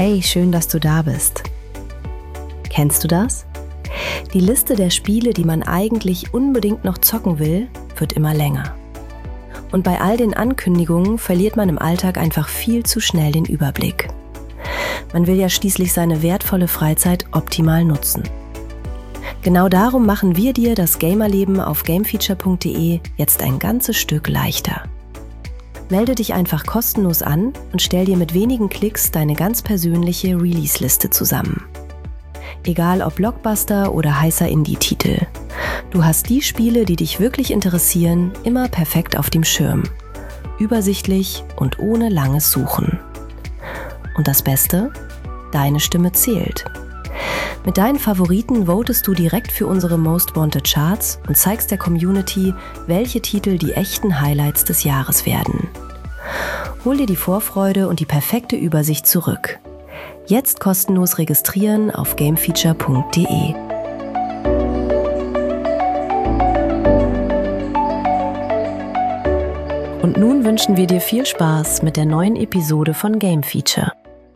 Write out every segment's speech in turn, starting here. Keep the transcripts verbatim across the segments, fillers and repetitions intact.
Hey, schön, dass du da bist. Kennst du das? Die Liste der Spiele, die man eigentlich unbedingt noch zocken will, wird immer länger. Und bei all den Ankündigungen verliert man im Alltag einfach viel zu schnell den Überblick. Man will ja schließlich seine wertvolle Freizeit optimal nutzen. Genau darum machen wir dir das Gamerleben auf gamefeature punkt de jetzt ein ganzes Stück leichter. Melde dich einfach kostenlos an und stell dir mit wenigen Klicks deine ganz persönliche Release-Liste zusammen. Egal ob Blockbuster oder heißer Indie-Titel. Du hast die Spiele, die dich wirklich interessieren, immer perfekt auf dem Schirm. Übersichtlich und ohne langes Suchen. Und das Beste? Deine Stimme zählt. Mit deinen Favoriten votest du direkt für unsere Most Wanted Charts und zeigst der Community, welche Titel die echten Highlights des Jahres werden. Hol dir die Vorfreude und die perfekte Übersicht zurück. Jetzt kostenlos registrieren auf gamefeature punkt de. Und nun wünschen wir dir viel Spaß mit der neuen Episode von Game Feature.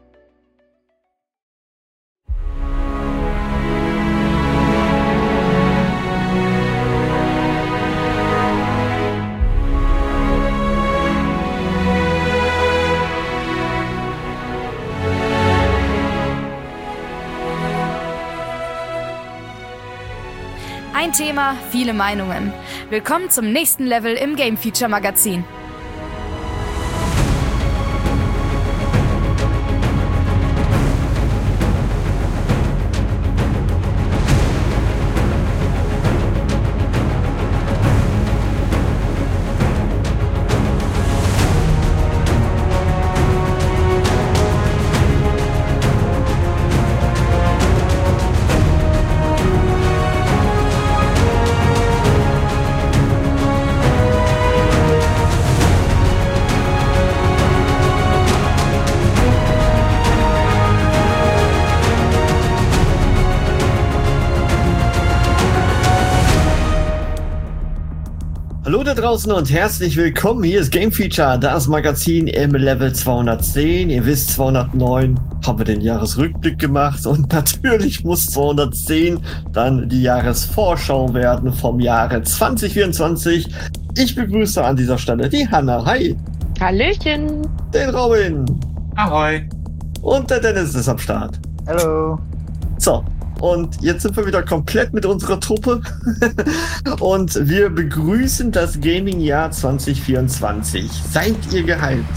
Ein Thema, viele Meinungen. Willkommen zum nächsten Level im Game Feature Magazin. Hallo da draußen und herzlich willkommen. Hier ist Game Feature, das Magazin im Level zweihundertzehn. Ihr wisst, zweihundertneun haben wir den Jahresrückblick gemacht und natürlich muss zweihundertzehn dann die Jahresvorschau werden vom Jahre zwanzig vierundzwanzig. Ich begrüße an dieser Stelle die Hanna. Hi. Hallöchen. Den Robin. Ahoi. Und der Dennis ist am Start. Hallo. So. Und jetzt sind wir wieder komplett mit unserer Truppe und wir begrüßen das Gaming-Jahr zwanzig vierundzwanzig. Seid ihr gehypt?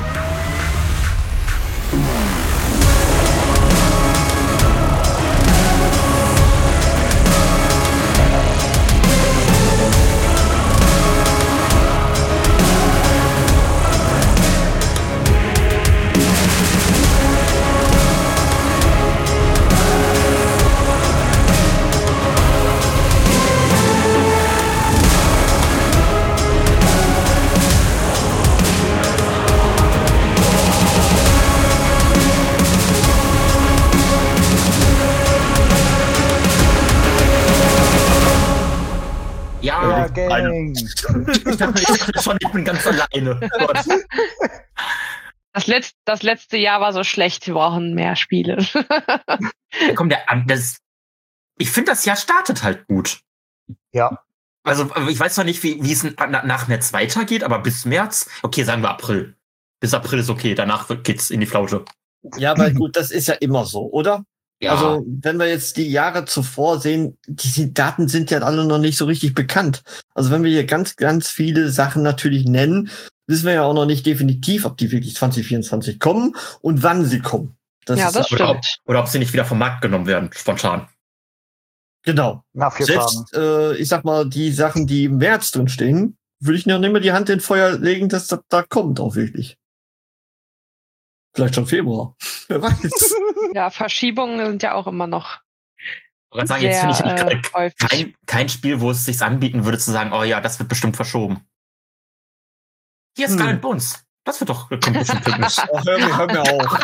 Ja, Gang. Ich dachte schon, ich bin ganz alleine. Gott. Das, Letz-, das letzte Jahr war so schlecht, wir brauchen mehr Spiele. Ja, komm, der, das, ich finde, das Jahr startet halt gut. Ja. Also, ich weiß noch nicht, wie, wie es nach März weitergeht, aber bis März, okay, sagen wir April. Bis April ist okay, danach geht's in die Flaute. Ja, weil gut, das ist ja immer so, oder? Ja. Also, wenn wir jetzt die Jahre zuvor sehen, die Daten sind ja alle noch nicht so richtig bekannt. Also, wenn wir hier ganz, ganz viele Sachen natürlich nennen, wissen wir ja auch noch nicht definitiv, ob die wirklich zwanzig vierundzwanzig kommen und wann sie kommen. Das ja, das oder, stimmt. ob, oder ob sie nicht wieder vom Markt genommen werden, spontan. Genau. Nach vier Selbst, äh, ich sag mal, die Sachen, die im März drin stehen, würde ich noch nicht mehr die Hand in Feuer legen, dass das da kommt auch wirklich. Vielleicht schon Februar. Wer weiß. Ja, Verschiebungen sind ja auch immer noch. Ich kann sagen, jetzt finde ich äh, kein, kein Spiel, wo es sich anbieten würde, zu sagen, oh ja, das wird bestimmt verschoben. Hier ist hm. Skull and Bones. Das wird doch kommt bestimmt technisch. Oh, hör mir, hör mir auf.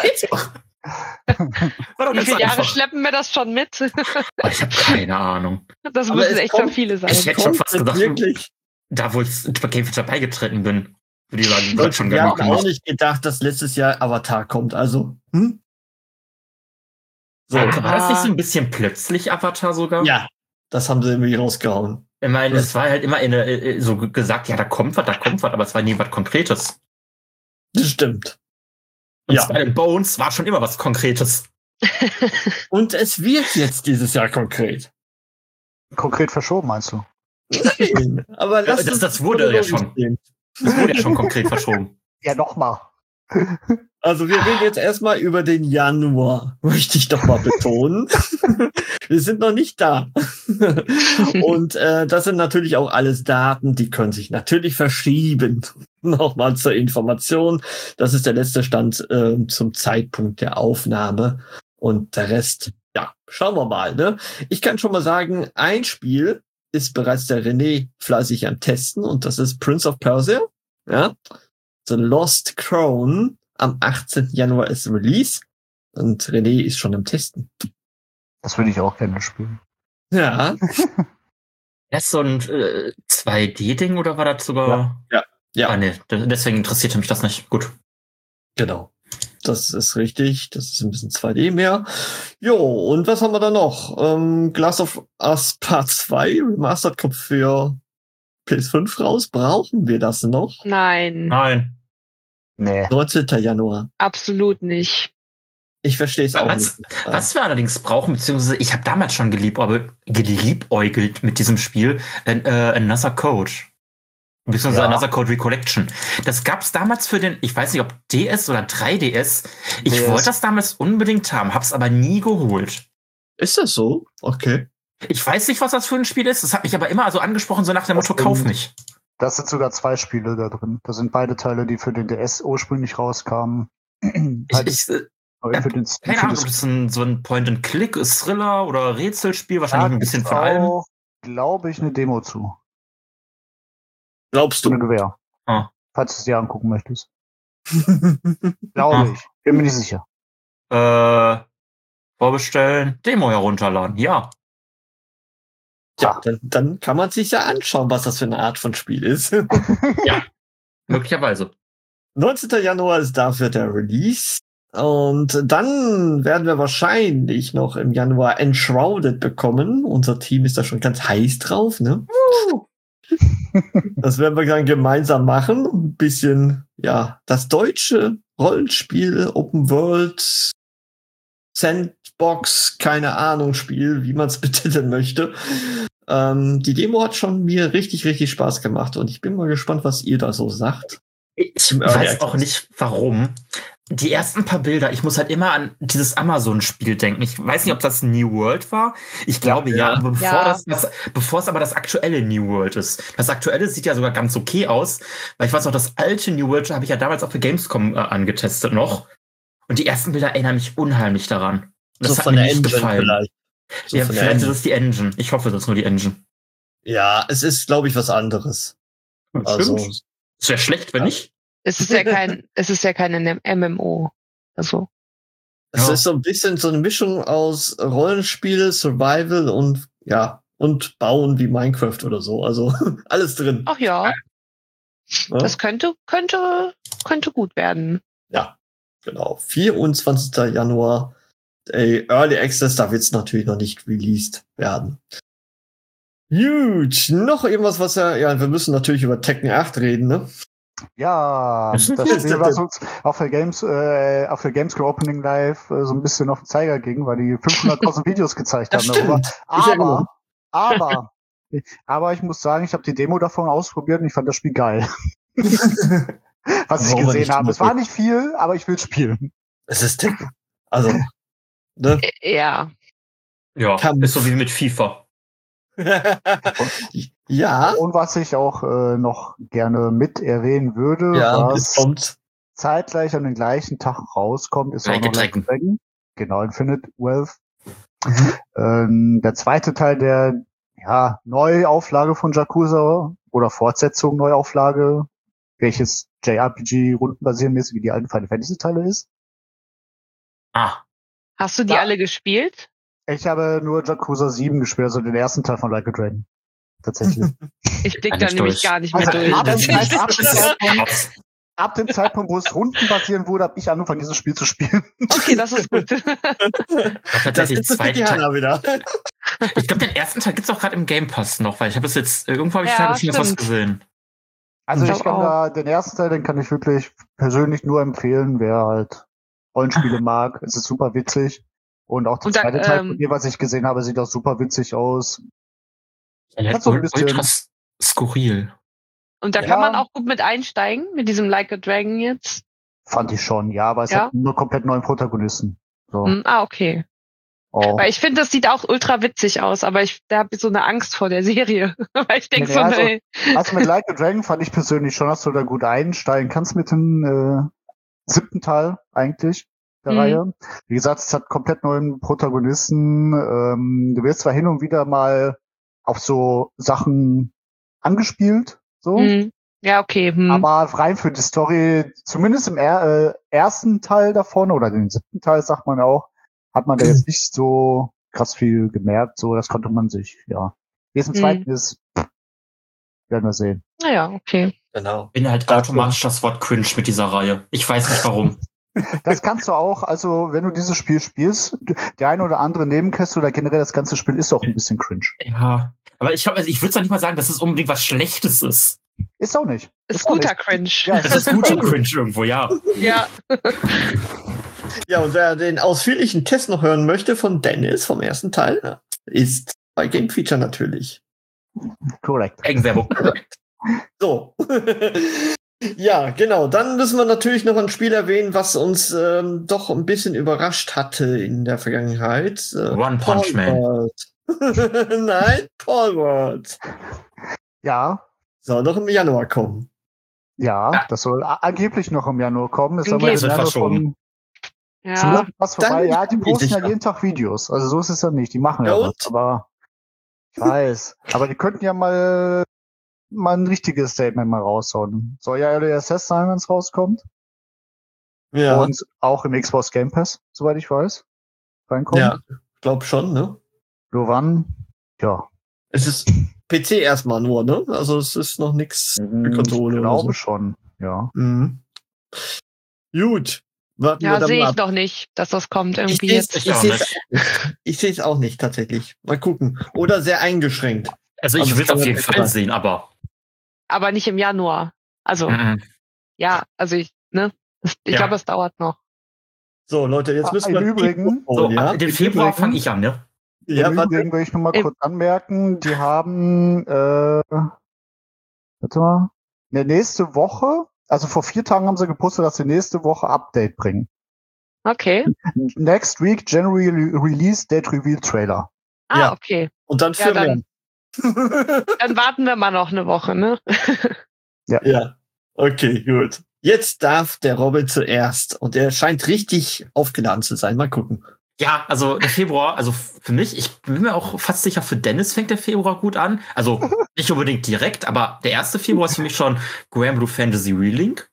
Wie viele Jahre schleppen wir das schon mit? Oh, ich habe keine Ahnung. Das müssen echt schon viele sein. Ich hätte schon fast gesagt, wirklich? Da wo ich bei Game Feature beigetreten bin, würde ich sagen, Leute, schon wir gar haben auch nicht gedacht, dass letztes Jahr Avatar kommt. Also, hm? So. War das nicht so ein bisschen plötzlich Avatar sogar? Ja, das haben sie irgendwie rausgehauen. Ich meine, es war halt immer eine, so gesagt, ja, da kommt was, da kommt was, aber es war nie was Konkretes. Das stimmt. Und Ja. Skull and Bones war schon immer was Konkretes. Und es wird jetzt dieses Jahr konkret. Konkret verschoben, meinst du? Nein, aber lass das, uns das wurde ja schon. Gehen. Das wurde ja schon konkret verschoben. Ja, nochmal. Also wir reden jetzt erstmal über den Januar, möchte ich doch mal betonen. Wir sind noch nicht da. Und äh, das sind natürlich auch alles Daten, die können sich natürlich verschieben. Nochmal zur Information. Das ist der letzte Stand äh, zum Zeitpunkt der Aufnahme. Und der Rest, ja, schauen wir mal. Ne? Ich kann schon mal sagen, ein Spiel ist bereits der René fleißig am Testen und das ist Prince of Persia. Ja, The Lost Crown. Am achtzehnten Januar ist Release und René ist schon am Testen. Das würde ich auch gerne spielen. Ja. Das ist so ein äh, zwei D-Ding oder war das sogar? Ja. Ja. Ah, nee, deswegen interessierte mich das nicht. Gut. Genau. Das ist richtig. Das ist ein bisschen zwei D mehr. Jo, und was haben wir da noch? Ähm, Glass of Us Part zwei Remastered kommt für P S fünf raus. Brauchen wir das noch? Nein, Nein. Nee. neunzehnten Januar. absolut nicht. Ich verstehe es auch Was, nicht. was wir allerdings brauchen, beziehungsweise ich habe damals schon geliebäugelt, geliebäugelt mit diesem Spiel, äh, Another Code. Beziehungsweise Ja. Another Code Recollection. Das gab's damals für den, ich weiß nicht, ob D S oder drei D S. Ich D S. wollte das damals unbedingt haben, hab's aber nie geholt. Ist das so? Okay. Ich weiß nicht, was das für ein Spiel ist. Das hat mich aber immer so angesprochen, so nach dem Motto, Das kauf sind- nicht. Das sind sogar zwei Spiele da drin. Das sind beide Teile, die für den D S ursprünglich rauskamen. Ich, Halt ich, äh, neu für den, keine für Ahnung, das- ob das ein, so ein Point-and-Click, Thriller oder Rätselspiel, wahrscheinlich Da ein bisschen gibt's von allem. auch, glaube ich, eine Demo zu. Glaubst So eine du? Gewehr. Ah. Falls du es dir angucken möchtest. Glaube Ah. ich. Bin mir nicht sicher. Äh, vorbestellen, Demo herunterladen, ja. Ja, dann, dann kann man sich ja anschauen, was das für eine Art von Spiel ist. Möglicherweise. neunzehnten Januar ist dafür der Release. Und dann werden wir wahrscheinlich noch im Januar Enshrouded bekommen. Unser Team ist da schon ganz heiß drauf, ne? Das werden wir dann gemeinsam machen. Ein bisschen, ja, das deutsche Rollenspiel, Open World, Sandbox, keine Ahnung, Spiel, wie man es betiteln möchte. Ähm, die Demo hat schon mir richtig, richtig Spaß gemacht und ich bin mal gespannt, was ihr da so sagt. Ich Im Early weiß auch Access. nicht, warum. Die ersten paar Bilder, ich muss halt immer an dieses Amazon-Spiel denken. Ich weiß nicht, ob das New World war. Ich glaube ja, Ja. aber bevor, Ja. Das, das, bevor es aber das aktuelle New World ist. Das aktuelle sieht ja sogar ganz okay aus, weil ich weiß noch, das alte New World habe ich ja damals auch für Gamescom äh, angetestet noch. Und die ersten Bilder erinnern mich unheimlich daran. Und das So hat von mir der nicht Engine gefallen. vielleicht. So Ja, von der vielleicht ist Engine. es die Engine. Ich hoffe, das ist nur die Engine. Ja, es ist, glaube ich, was anderes. Also, Stimmt. Es wäre schlecht, wenn Ja. nicht. Es ist ja kein, es ist ja kein M M O. Also, es Ja. ist so ein bisschen so eine Mischung aus Rollenspiel, Survival und, ja, und Bauen wie Minecraft oder so. Also, alles drin. ach ja, Ne? das könnte, könnte, könnte gut werden. Ja, genau. vierundzwanzigsten Januar. Ey, Early Access, da wird es natürlich noch nicht released werden. Huge. Noch irgendwas, was ja, ja, wir müssen natürlich über Tekken acht reden, ne? Ja, Was das ist das Spiel, denn? was uns auf der Games, äh, auf der Gamescom Opening Live äh, so ein bisschen auf den Zeiger ging, weil die fünfhunderttausend Videos gezeigt Das haben darüber. stimmt. Ich erinnere Aber, aber, aber ich muss sagen, ich habe die Demo davon ausprobiert und ich fand das Spiel geil. Was ich Warum gesehen nicht? habe. Es war nicht viel, aber ich will spielen. Es ist Tekken. Also, ne? Ä- Ja, Ja, Kampf. ist so wie mit FIFA. ja, Und was ich auch äh, noch gerne mit erwähnen würde, ja, es was kommt. zeitgleich an den gleichen Tag rauskommt, ist auch Like noch a Dragon. Like a Dragon. Genau, Infinite Wealth. Ähm, der zweite Teil der ja, Neuauflage von Yakuza oder Fortsetzung Neuauflage, welches J R P G rundenbasiermäßig wie die alten Final Fantasy Teile ist. Ah, hast du die Ja. alle gespielt? Ich habe nur Yakuza sieben gespielt, also den ersten Teil von Like a Dragon. Tatsächlich. Ich blick Kann da ich nämlich durch. gar nicht mehr Also, durch. ab- Das als ist- Abschluss von, Krass. ab dem Zeitpunkt, wo es rundenbasieren wurde, habe ich angefangen, dieses Spiel zu spielen. Okay, das ist gut. Tatsächlich zwei Teile. wieder. Ich glaube, den ersten Teil gibt's auch gerade im Game Pass noch, weil ich habe es jetzt, irgendwo habe ich Ja, da schon was stimmt. gesehen. Also Ich ich kann auch. da, den ersten Teil, den kann ich wirklich persönlich nur empfehlen, wer halt Rollenspiele mag. Es ist super witzig. Und auch der Und da, zweite Teil ähm, von dir, was ich gesehen habe, sieht auch super witzig aus. Ja, Hat so ein bisschen- ultra s- skurril. Und da Ja. kann man auch gut mit einsteigen, mit diesem Like a Dragon jetzt. Fand ich schon, ja, aber es Ja? hat nur komplett neuen Protagonisten. So. Hm, ah, okay. Oh. Weil ich finde, das sieht auch ultra witzig aus, aber ich da habe ich so eine Angst vor der Serie. Weil ich denke Nee, so, also- nee. Also mit Like a Dragon fand ich persönlich schon, dass du da gut einsteigen kannst mit dem äh, siebten Teil eigentlich der Mhm. Reihe. Wie gesagt, es hat komplett neuen Protagonisten. Ähm, du wirst zwar hin und wieder mal auf so Sachen angespielt, so, Hm. Ja, okay. Hm. aber rein für die Story, zumindest im er äh, ersten Teil davon oder den siebten Teil, sagt man auch, hat man da jetzt nicht so krass viel gemerkt. So, das konnte man sich, ja. Wie es im Mhm. zweiten ist, werden wir sehen. Naja, okay. Genau. Bin halt automatisch das Wort cringe mit dieser Reihe. Ich weiß nicht warum. Das kannst du auch, also wenn du dieses Spiel spielst, der eine oder andere Nebenquest oder generell das ganze Spiel ist auch ein bisschen cringe. Ja. Aber ich glaube, also ich würde doch nicht mal sagen, dass es unbedingt was Schlechtes ist. Ist auch nicht. Ist auch guter nicht. Cringe. Ja, Es ist guter Cringe irgendwo, ja. Ja. Ja, und wer den ausführlichen Test noch hören möchte von Dennis vom ersten Teil, ist bei Game Feature natürlich. Korrekt. Eigenwerbung. So. Ja, genau. Dann müssen wir natürlich noch ein Spiel erwähnen, was uns ähm, doch ein bisschen überrascht hatte in der Vergangenheit. Äh, One Punch Man. Palworld. Nein, Palworld. Ja, Soll noch im Januar kommen. ja, das soll a- angeblich noch im Januar kommen. Ist aber Angeblich. im Januar Wird verschoben. schon Ja. schon was vorbei. Dann Ja, die bin ich posten ja sicher. jeden Tag Videos. Also so ist es ja nicht. Die machen ja, Ja, was. und? Aber ich weiß. Aber die könnten ja mal mal ein richtiges Statement mal raushauen. Soll ja Early Access sein, wenn es rauskommt. Ja, Und auch im Xbox Game Pass, soweit ich weiß. Reinkommen. ja, glaub schon, ne? Nur wann? Ja. Es ist P C erstmal nur, ne? Also es ist noch nichts für Konsole. Ich oder glaube so. schon, ja. Mhm. Gut. Warten wir Ja, dann sehe mal ich ab. noch nicht, dass das kommt Ich irgendwie sehe es jetzt. Ich auch ich nicht. ich sehe es auch nicht tatsächlich. Mal gucken. Oder sehr eingeschränkt. Also ich Also will es kann auf man jeden echt Fall sagen. sehen, aber. Aber nicht im Januar. Also, Mhm. ja, also ich, ne? Ich Ja. glaube, es dauert noch. So, Leute, jetzt Ah, müssen im wir Übrigen- Oh, So, ja. ab den Im Februar Übrigen- fange ich an, ne? Ja, Im warte. Übrigen will ich noch mal Im- kurz anmerken, die haben, äh, warte mal, ne, nächste Woche, also vor vier Tagen haben sie gepostet, dass sie nächste Woche Update bringen. Okay. Next week, January Release Date Reveal Trailer. Ah, Ja. okay. Und dann Ja, für dann- mehr. Dann warten wir mal noch eine Woche, ne? Ja. Okay, gut. Jetzt darf der Robin zuerst. Und er scheint richtig aufgeladen zu sein. Mal gucken. Ja, also der Februar, also für mich, ich bin mir auch fast sicher, für Dennis fängt der Februar gut an. Also nicht unbedingt direkt, aber der erste Februar ist für mich schon Granblue Fantasy Relink.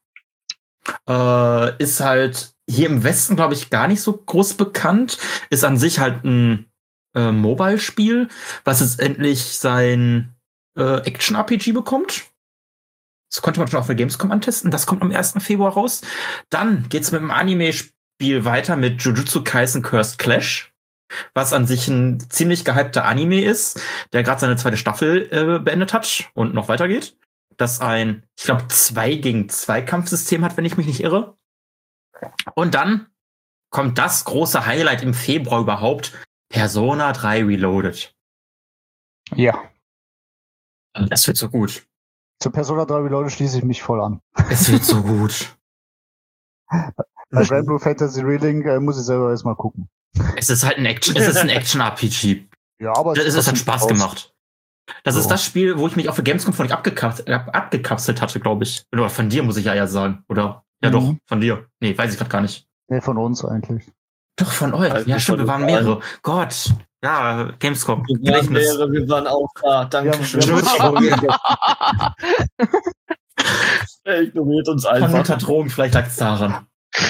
Äh, ist halt hier im Westen, glaube ich, gar nicht so groß bekannt. Ist an sich halt ein äh, Mobile-Spiel, was jetzt endlich sein äh, Action-R P G bekommt. Das konnte man schon auf der Gamescom antesten. Das kommt am ersten Februar raus. Dann geht's mit dem Anime-Spiel weiter mit Jujutsu Kaisen Cursed Clash, was an sich ein ziemlich gehypter Anime ist, der gerade seine zweite Staffel äh, beendet hat und noch weitergeht. Das ein, ich glaube, zwei gegen zwei Kampfsystem hat, wenn ich mich nicht irre. Und dann kommt das große Highlight im Februar überhaupt, Persona drei Reloaded. Ja. Das wird so gut. Zur Persona drei Reloaded schließe ich mich voll an. Es wird so gut. Bei Granblue Fantasy Relink äh, muss ich selber erstmal gucken. Es ist halt ein Action, es ist ein Action-R P G. Ja, aber Das, es hat trotzdem Spaß aus. gemacht. Das So. ist das Spiel, wo ich mich auf der Gamescom von euch abgekapselt, abgekapselt hatte, glaube ich. Oder von dir, muss ich ja ja sagen. Oder? Ja, Mhm. doch, von dir. Nee, weiß ich gerade gar nicht. Nee, von uns eigentlich. Doch, von euch. Also ja, stimmt, von wir waren uns allen. mehrere. Gott. Ja, Gamescom. Wir waren, Gedächtnis. mehrere, wir waren auch da. Danke Ja, schön. wir Er ignoriert uns Von einfach. unter Drogen, vielleicht lag es daran.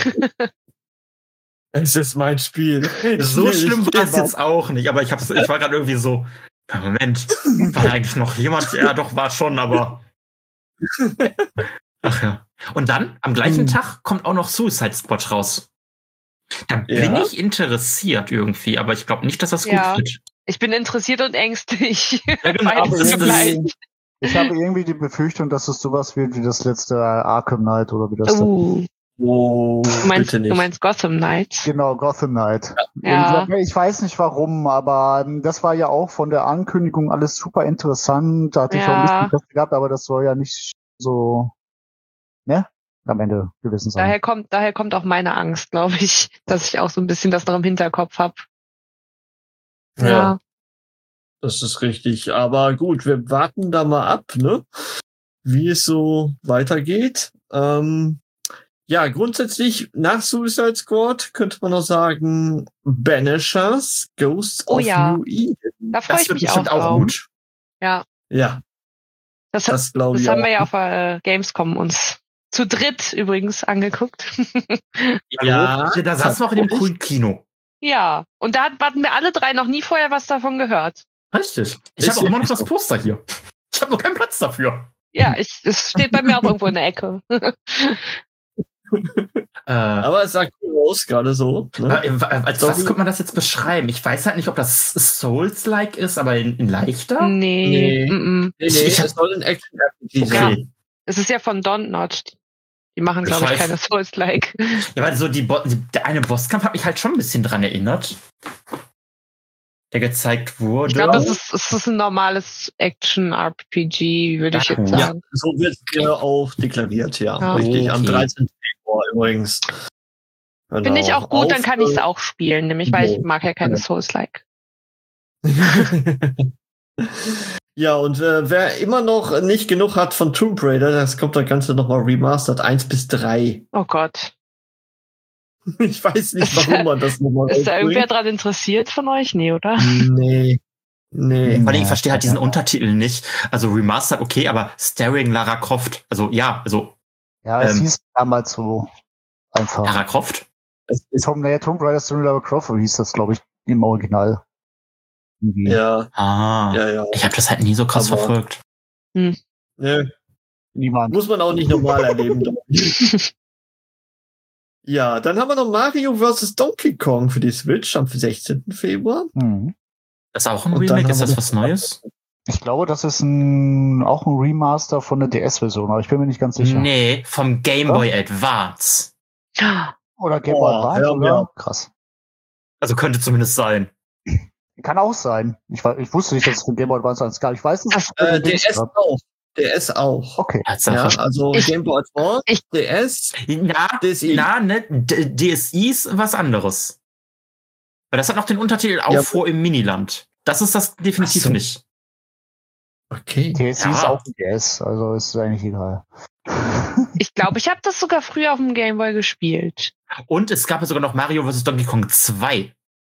Es ist mein Spiel. Ich So will schlimm nicht war es geben. jetzt auch nicht, aber ich, hab's, ich war gerade irgendwie so, ja, Moment, war da eigentlich noch jemand? Ja, doch, war schon, aber. Ach ja. Und dann, am gleichen Hm. Tag, kommt auch noch Suicide Squad raus. Da bin Ja. ich interessiert irgendwie, aber ich glaube nicht, dass das Ja. gut wird. Ich bin interessiert und ängstlich. Ja, genau. Beides Das ist- zugleich. Ich habe irgendwie die Befürchtung, dass es sowas wird wie das letzte Arkham Knight oder wie das da- Uh, Oh, du, meinst, bitte nicht. du meinst Gotham Knights? Genau, Gotham Knight. Ja. Irgendwie- Ich weiß nicht warum, aber ähm, das war ja auch von der Ankündigung alles super interessant. Da hatte ich Ja. auch ein bisschen Interesse gehabt, aber das soll ja nicht so, ne, am Ende gewesen sein. Daher kommt, daher kommt auch meine Angst, glaube ich, dass ich auch so ein bisschen das noch im Hinterkopf habe. Ja, das ist richtig. Aber gut, wir warten da mal ab, ne? Wie es so weitergeht. Ähm, ja, grundsätzlich nach Suicide Squad könnte man noch sagen, Banishers, Ghosts Oh of ja. New Eden. Da freue Das ich wird mich auch bestimmt auch drauf. gut. Ja, Ja, das, das glaube das ich haben auch. wir ja auf der Gamescom uns zu dritt übrigens angeguckt. Ja, Da saßen wir auch in dem coolen Kino. Ja, und da hatten wir alle drei noch nie vorher was davon gehört. Richtig. Ich Ist habe auch immer noch wirklich das so. Poster hier. Ich habe nur keinen Platz dafür. Ja, ich, es steht bei mir auch irgendwo in der Ecke. Äh, Aber es sah cool aus, gerade so. Ne? äh, als Sorry. was könnte man das jetzt beschreiben? Ich weiß halt nicht, ob das Souls-like ist, aber in, in leichter. Nee, Nee. mm-mm. Nee, nee, Ich- ich hab- es soll ein Action-R P G Okay. sein. Es ist ja von Dontnod. Die machen, glaube ich, Ich weiß. keine Souls-like. Ja, weil so die Bo die, der eine Bosskampf hat mich halt schon ein bisschen dran erinnert. Der gezeigt wurde. Ich glaube, das ist, es ist ein normales Action-R P G, würde ich Ja, jetzt Ja, sagen. so wird es ja auch deklariert, ja. Ja. Richtig, am Okay. dreizehnten Februar übrigens. Genau. Finde ich auch gut, dann Auf, kann ich es auch spielen, nämlich weil ich so. mag ja keine Ja. Souls-like. Ja, und äh, wer immer noch nicht genug hat von Tomb Raider, das kommt das Ganze nochmal remastered, eins bis drei. Oh Gott. Ich weiß nicht, warum man das nochmal Ist da irgendwer rausbringt. dran interessiert von euch? Nee, oder? Nee. Nee. Weil ich verstehe halt diesen Untertitel nicht. Also Remastered, okay, aber Starring Lara Croft. Also ja, also Ja, es Ähm. hieß damals so einfach. Lara Croft. Es ist, Tom, naja, Tomb Raider Story Lara Croft hieß das, glaube ich, im Original. Irgendwie. ja, Ah. ja, ja. Ich habe das halt nie so krass Aber- verfolgt. Nee. Niemand. Muss man auch nicht normal erleben. glaub ich. Ja, dann haben wir noch Mario versus. Donkey Kong für die Switch am sechzehnten Februar. Mhm. Das ist auch ein Und dann Remake? Ist haben das wir was Neues? Ich glaube, das ist ein, auch ein Remaster von der D S-Version, aber ich bin mir nicht ganz sicher. Nee, vom Game Boy Advance. Oder Game Boy Boah, Advance, hör mir oder? auf. Krass. Also könnte zumindest sein. Kann auch sein. Ich, wa- ich wusste nicht, dass es für Game Boy Advance eins gab. Ich weiß nicht, dass es für Äh, den D Dings S gab. auch. D S auch. Okay. Ja, Tatsache. also Ich- Game Boy Advance, ich- D S, Na, D S I. na, ne, D- D S I ist was anderes. Weil das hat noch den Untertitel Ja, Aufruhr im Miniland. Das ist das definitiv Ach so. nicht. Okay. D S I ist Ja. auch ein D S, also ist eigentlich egal. Ich glaube, ich habe das sogar früher auf dem Gameboy gespielt. Und es gab ja sogar noch Mario versus. Donkey Kong zwei.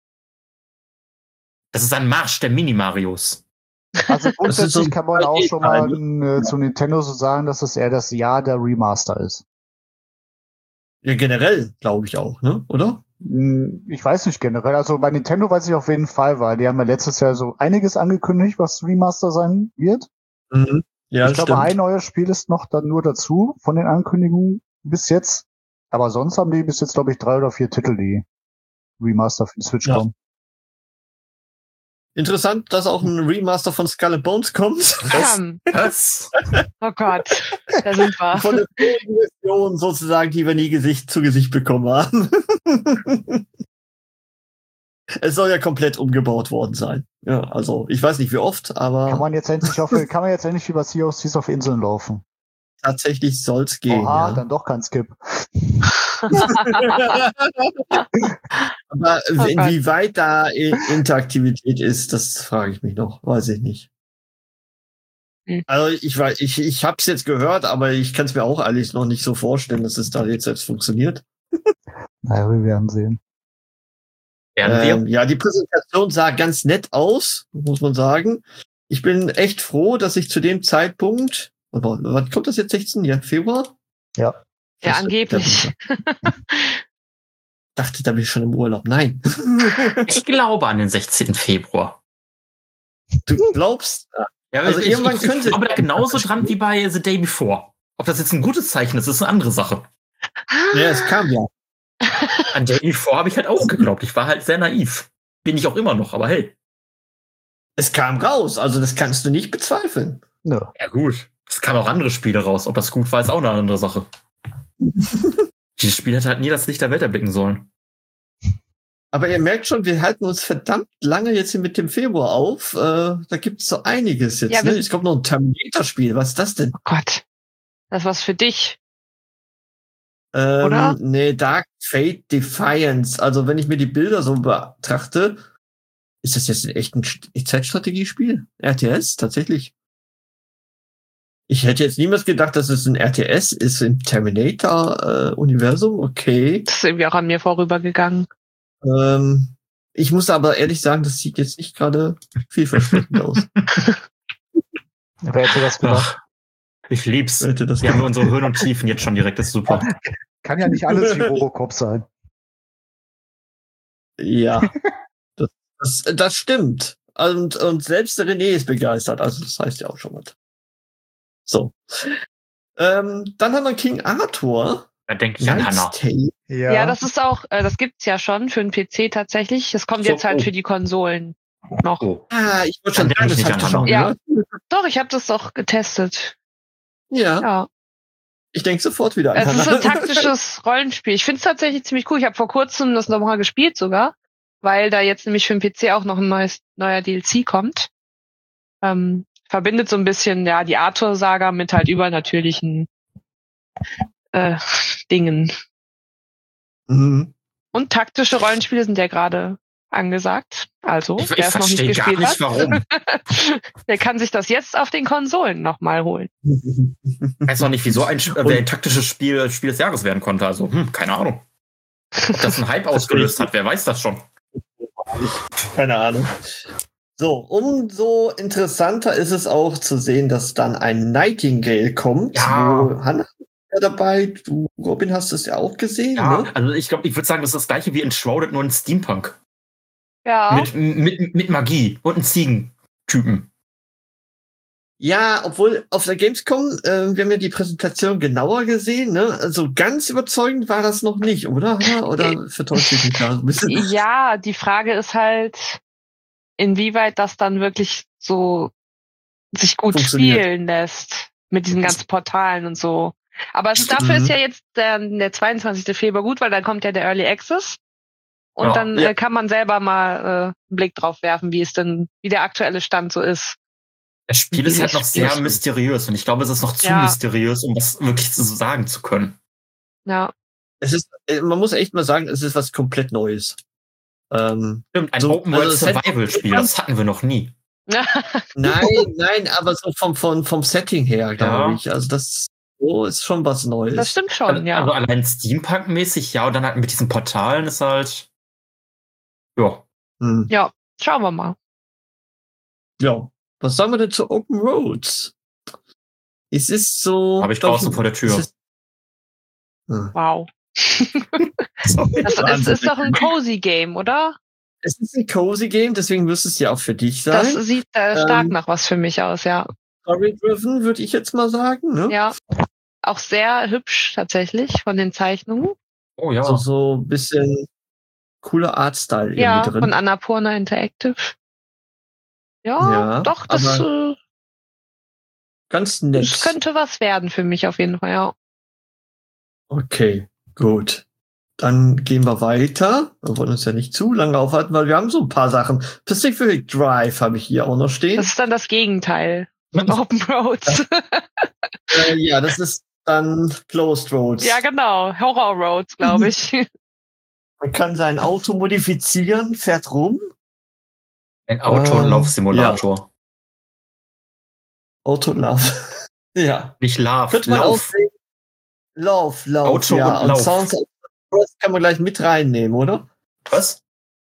Das ist ein Marsch der Mini-Marios. Also grundsätzlich so ein kann man auch schon mal Teil. äh, zu Nintendo so sagen, dass es eher das Jahr der Remaster ist. Ja, generell, glaube ich auch, ne? Oder? Hm, Ich weiß nicht generell. Also bei Nintendo weiß ich auf jeden Fall, weil die haben ja letztes Jahr so einiges angekündigt, was Remaster sein wird. Mhm. Ja, ich glaube, stimmt. ein neues Spiel ist noch dann nur dazu von den Ankündigungen bis jetzt. Aber sonst haben die bis jetzt, glaube ich, drei oder vier Titel, die Remaster für die Switch Ja. kommen. Interessant, dass auch ein Remaster von Skull and Bones kommt. Ähm, Was? oh Gott, da sind wir. Von der vorigen Version sozusagen, die wir nie Gesicht zu Gesicht bekommen haben. Es soll ja komplett umgebaut worden sein. Ja, also ich weiß nicht wie oft, aber Kann man jetzt endlich auf, kann man jetzt endlich über Sea of Thieves auf Inseln laufen? tatsächlich soll's gehen. Oha, ja. dann doch kein Skip. Aber Oh Gott. inwieweit da I- Interaktivität ist, das frage ich mich noch. Weiß ich nicht. Hm. Also ich weiß, ich, ich habe es jetzt gehört, aber ich kann es mir auch eigentlich noch nicht so vorstellen, dass es da jetzt selbst funktioniert. Naja, wir werden sehen. Werden Ähm, wir? ja, die Präsentation sah ganz nett aus, muss man sagen. Ich bin echt froh, dass ich zu dem Zeitpunkt, aber wann kommt das jetzt, sechzehnten Ja, Februar? Ja. Ja, Das- angeblich. Dachte, da bin ich schon im Urlaub. Nein. Ich glaube an den sechzehnten Februar. Du glaubst? Ja, Also ich, irgendwann ich, können ich sie- glaube da genauso dran wie bei The Day Before. Ob das jetzt ein gutes Zeichen ist, ist eine andere Sache. Ja, es kam ja. An der E vier habe ich halt auch geglaubt. Ich war halt sehr naiv. Bin ich auch immer noch, aber hey. Es kam raus, also das kannst du nicht bezweifeln. Nö. Ja gut. Es kamen auch andere Spiele raus. Ob das gut war, ist auch eine andere Sache. Dieses Spiel hätte halt nie das Licht der Welt erblicken sollen. Aber ihr merkt schon, wir halten uns verdammt lange jetzt hier mit dem Februar auf. Äh, da gibt es so einiges jetzt. Ja, Ne? wir- Es kommt noch ein Terminator-Spiel. Was ist das denn? Oh Gott. Das ist was für dich. Ähm, Oder? Nee, Dark Fate Defiance. Also wenn ich mir die Bilder so betrachte, ist das jetzt echt ein St- Echtzeitstrategiespiel? R T S, tatsächlich. Ich hätte jetzt niemals gedacht, dass es ein R T S ist im Terminator-Universum. Okay. Das ist irgendwie auch an mir vorübergegangen. Ähm, ich muss aber ehrlich sagen, das sieht jetzt nicht gerade vielversprechend aus. Wer hätte das gedacht? Ach, ich lieb's. Wer hätte das Wir haben unsere Höhen und Tiefen jetzt schon direkt. Das ist super. Kann ja nicht alles wie Robocop sein. Ja, das, das, das stimmt. Und, und selbst der René ist begeistert. Also das heißt ja auch schon was. So. Ähm, dann haben wir King Arthur. Da denke ich an Knight's Hannah. Tale. Ja, Ja, das ist auch, äh, das gibt's ja schon für den P C tatsächlich. Das kommt So, jetzt halt oh. für die Konsolen noch. Oh. Ah, ich wollte schon Dann sagen, denk ich das nicht habt ihr an schon Hannah. gehört. Doch, ich habe das doch getestet. Ja, Ja. ich denke sofort wieder an Es ist Hannah. ein taktisches Rollenspiel. Ich finde es tatsächlich ziemlich cool. Ich habe vor kurzem das nochmal gespielt sogar, weil da jetzt nämlich für den P C auch noch ein neues, neuer D L C kommt. Ähm, verbindet so ein bisschen ja die Arthur-Saga mit halt übernatürlichen äh, Dingen. Mhm. Und taktische Rollenspiele sind ja gerade angesagt. Also, Ich, ich wer es noch nicht verstehe gar gespielt nicht, hat, warum. der kann sich das jetzt auf den Konsolen nochmal holen. Ich weiß noch nicht, wieso ein, Sch- äh, ein taktisches Spiel Spiel des Jahres werden konnte. Also, hm, keine Ahnung. Ob das einen Hype ausgelöst hat, wer weiß das schon. Keine Ahnung. So, umso interessanter ist es auch zu sehen, dass dann ein Nightingale kommt, Ja. wo Hannah ist ja dabei, du, Robin, hast es ja auch gesehen, Ja, ne? also ich glaube, ich würde sagen, das ist das gleiche wie in Shrouded, nur in Steampunk. Ja. Mit, mit, mit Magie und einem Ziegentypen. Ja, obwohl auf der Gamescom, äh, wir haben ja die Präsentation genauer gesehen, ne? Also ganz überzeugend war das noch nicht, oder? Hannah? Oder vertäuscht sich nicht da so ein bisschen? Ja, die Frage ist halt, inwieweit das dann wirklich so sich gut Funktioniert. spielen lässt mit diesen ganzen Portalen und so. Aber es, dafür Mhm. ist ja jetzt der, der zweiundzwanzigste Februar gut, weil dann kommt ja der Early Access und Ja. dann Ja. äh, kann man selber mal äh, einen Blick drauf werfen, wie es denn, wie der aktuelle Stand so ist. Das Spiel ist halt noch sehr Ja. mysteriös und ich glaube, es ist noch zu Ja. mysteriös, um das wirklich zu sagen zu können. Ja. Es ist, äh, man muss echt mal sagen, es ist was komplett Neues. Ähm, Stimmt, ein So, Open World also es hätte- Survival-Spiel, das hatten wir noch nie. nein, nein, aber so vom, vom, vom Setting her, glaube Ja. ich. Also das so ist schon was Neues. Das stimmt schon, ja. Also allein Steampunk-mäßig, ja, und dann halt mit diesen Portalen ist halt. Ja. Hm. Ja, schauen wir mal. Ja. Was sagen wir denn zu Open Roads? Es ist so. Habe ich glaub draußen vor der Tür. es ist- Hm. Wow. Sorry, Das, es Wahnsinn. ist doch ein Cozy Game, oder? Es ist ein cozy Game, deswegen müsste es ja auch für dich Das sein. sieht äh, stark Ähm, nach was für mich aus, ja. Story-driven, würde ich jetzt mal sagen. Ne? Ja. Auch sehr hübsch tatsächlich von den Zeichnungen. Oh ja. So, so ein bisschen cooler Artstyle Ja, irgendwie drin. von Annapurna Interactive. Ja, Ja, doch, das, äh, Ganz nett. das könnte was werden für mich auf jeden Fall, ja. Okay, gut. Dann gehen wir weiter. Wir wollen uns ja nicht zu lange aufhalten, weil wir haben so ein paar Sachen. Pacific Drive habe ich hier auch noch stehen. Das ist dann das Gegenteil von Open Roads. Äh, ja, das ist dann Closed Roads. Ja, genau. Horror Roads, glaube ich. Man kann sein Auto modifizieren, fährt rum. Ein Auto- und Ähm, Laufsimulator. Autolauf. ja. Nicht Lauf, Könnte man Lauf. aussehen. Lauf, Lauf. Auto ja. und Lauf. Sounds of the Forest kann man gleich mit reinnehmen, oder? Was?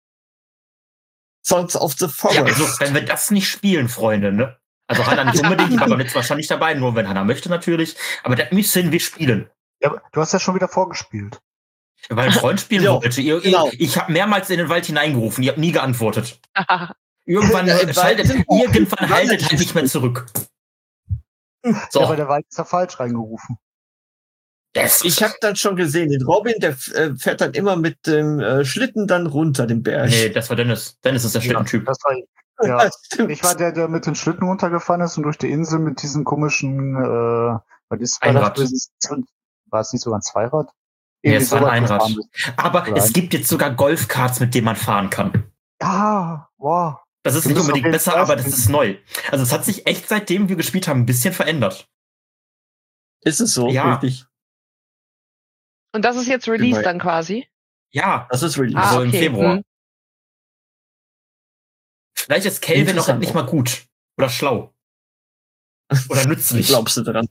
Songs of the Forest. Ja, also, wenn wir das nicht spielen, Freunde, ne? Also Hannah nicht unbedingt, die war beim letzten Mal wahrscheinlich dabei, nur wenn Hannah möchte natürlich. Aber das müssen wir spielen. Ja, aber du hast ja schon wieder vorgespielt. Weil ein Freund spielen Jo, wollte. Ihr, genau. ihr, ich habe mehrmals in den Wald hineingerufen, ihr habt nie geantwortet. Irgendwann Ja, im Wald schaltet, sind- irgendwann haltet halt nicht mehr zurück. So, Ja, aber der Wald ist ja falsch reingerufen. Yes. Ich habe dann schon gesehen, den Robin, der äh, fährt dann immer mit dem äh, Schlitten dann runter den Berg. Nee, das war Dennis. Dennis ist der Schlittentyp. Das war, ja. Das stimmt. Ich war der, der mit den Schlitten runtergefahren ist und durch die Insel mit diesen komischen, äh, was ist war Einrad. das? War es nicht sogar ein Zweirad? Nee, es war ein sowas Einrad. gefahren ist. Aber Oder es ein- gibt jetzt sogar Golfkarts, mit denen man fahren kann. Ja, wow. Das ist Wir nicht müssen unbedingt auf jeden besser, Fall aber das spielen. ist neu. Also es hat sich echt, seitdem wir gespielt haben, ein bisschen verändert. Ist es so? Ja. Richtig. Und das ist jetzt Release Genau. dann quasi? Ja, Das ist really Ah, so im okay. Februar. Hm. Vielleicht ist Kelvin noch Interessant. endlich mal gut. Oder schlau. Oder nützlich. Glaubst du dran?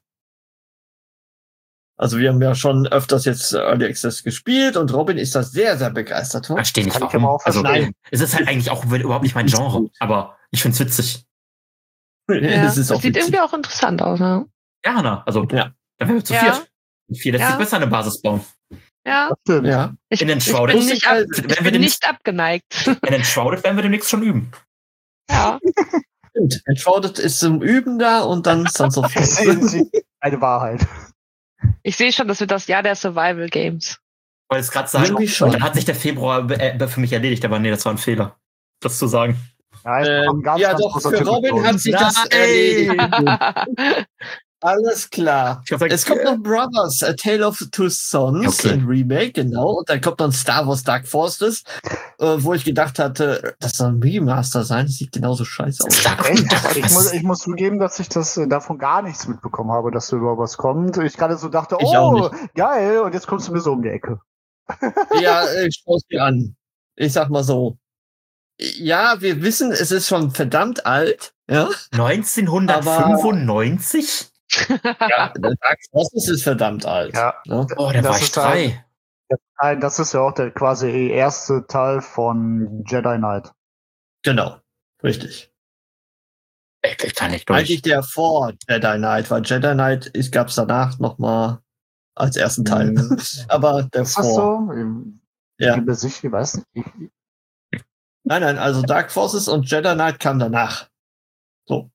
Also wir haben ja schon öfters jetzt Early Access gespielt und Robin ist da sehr, sehr begeistert von. Verstehe nicht Kann ich warum. aber auch Also, verstehen. es ist halt eigentlich auch überhaupt nicht mein Ist Genre. gut. Aber ich find's witzig. Ja, das ist das auch sieht witzig. irgendwie auch interessant aus, ne? Ja, Hanna. Also, Ja. dann wären wir zu Ja. viert. Mit vier lässt Ja. sich besser eine Basis bauen. Ja, Das stimmt. Ja. ich, In den ich Shrouded bin, nicht, ab, Wenn ich wir bin den- nicht abgeneigt. In den Shrouded werden wir demnächst schon üben. Ja, Stimmt. Entschaudet ist zum Üben da und dann Sons of Sehen Force. Sie eine Wahrheit. ich sehe schon, das wird das Jahr der Survival Games. Ich wollte es gerade sagen, Irgendwie schon. dann hat sich der Februar äh, für mich erledigt, aber nee, das war ein Fehler, das zu sagen. Ja, ist noch ein Ähm, ganz, ja ganz doch, großer für Typ Robin geworden. hat sich das Nein! erledigt. Alles klar. Ich hab gesagt, Es kommt äh, noch Brothers, A Tale of Two Sons, Okay. ein Remake, genau. Und dann kommt noch Star Wars Dark Forces, äh, wo ich gedacht hatte, das soll ein Remaster sein. Das sieht genauso scheiße aus. Sag- Echt? Was? Ich muss, ich muss zugeben, dass ich das äh, davon gar nichts mitbekommen habe, dass da überhaupt was kommt. Ich gerade so dachte, Ich auch oh, geil, und jetzt kommst du mir so um die Ecke. Ja, ich schau's dir an. Ich sag mal so. Ja, wir wissen, es ist schon verdammt alt. Ja, neunzehnhundertfünfundneunzig? ja der Dark Forces ist verdammt alt. Ja. Ne? Oh, da Das war ich ist halt- drei. Nein, das ist ja auch der quasi erste Teil von Jedi Knight. Genau, richtig. Ich, ich kann nicht durch. Eigentlich der vor Jedi Knight, weil Jedi Knight ist, gab's danach noch mal als ersten Teil. Mhm. Aber der Ist das vor. so? Ich Ja. bin mir sicher, ich weiß nicht. Ich, Nein, nein, also Dark Forces und Jedi Knight kam danach. So.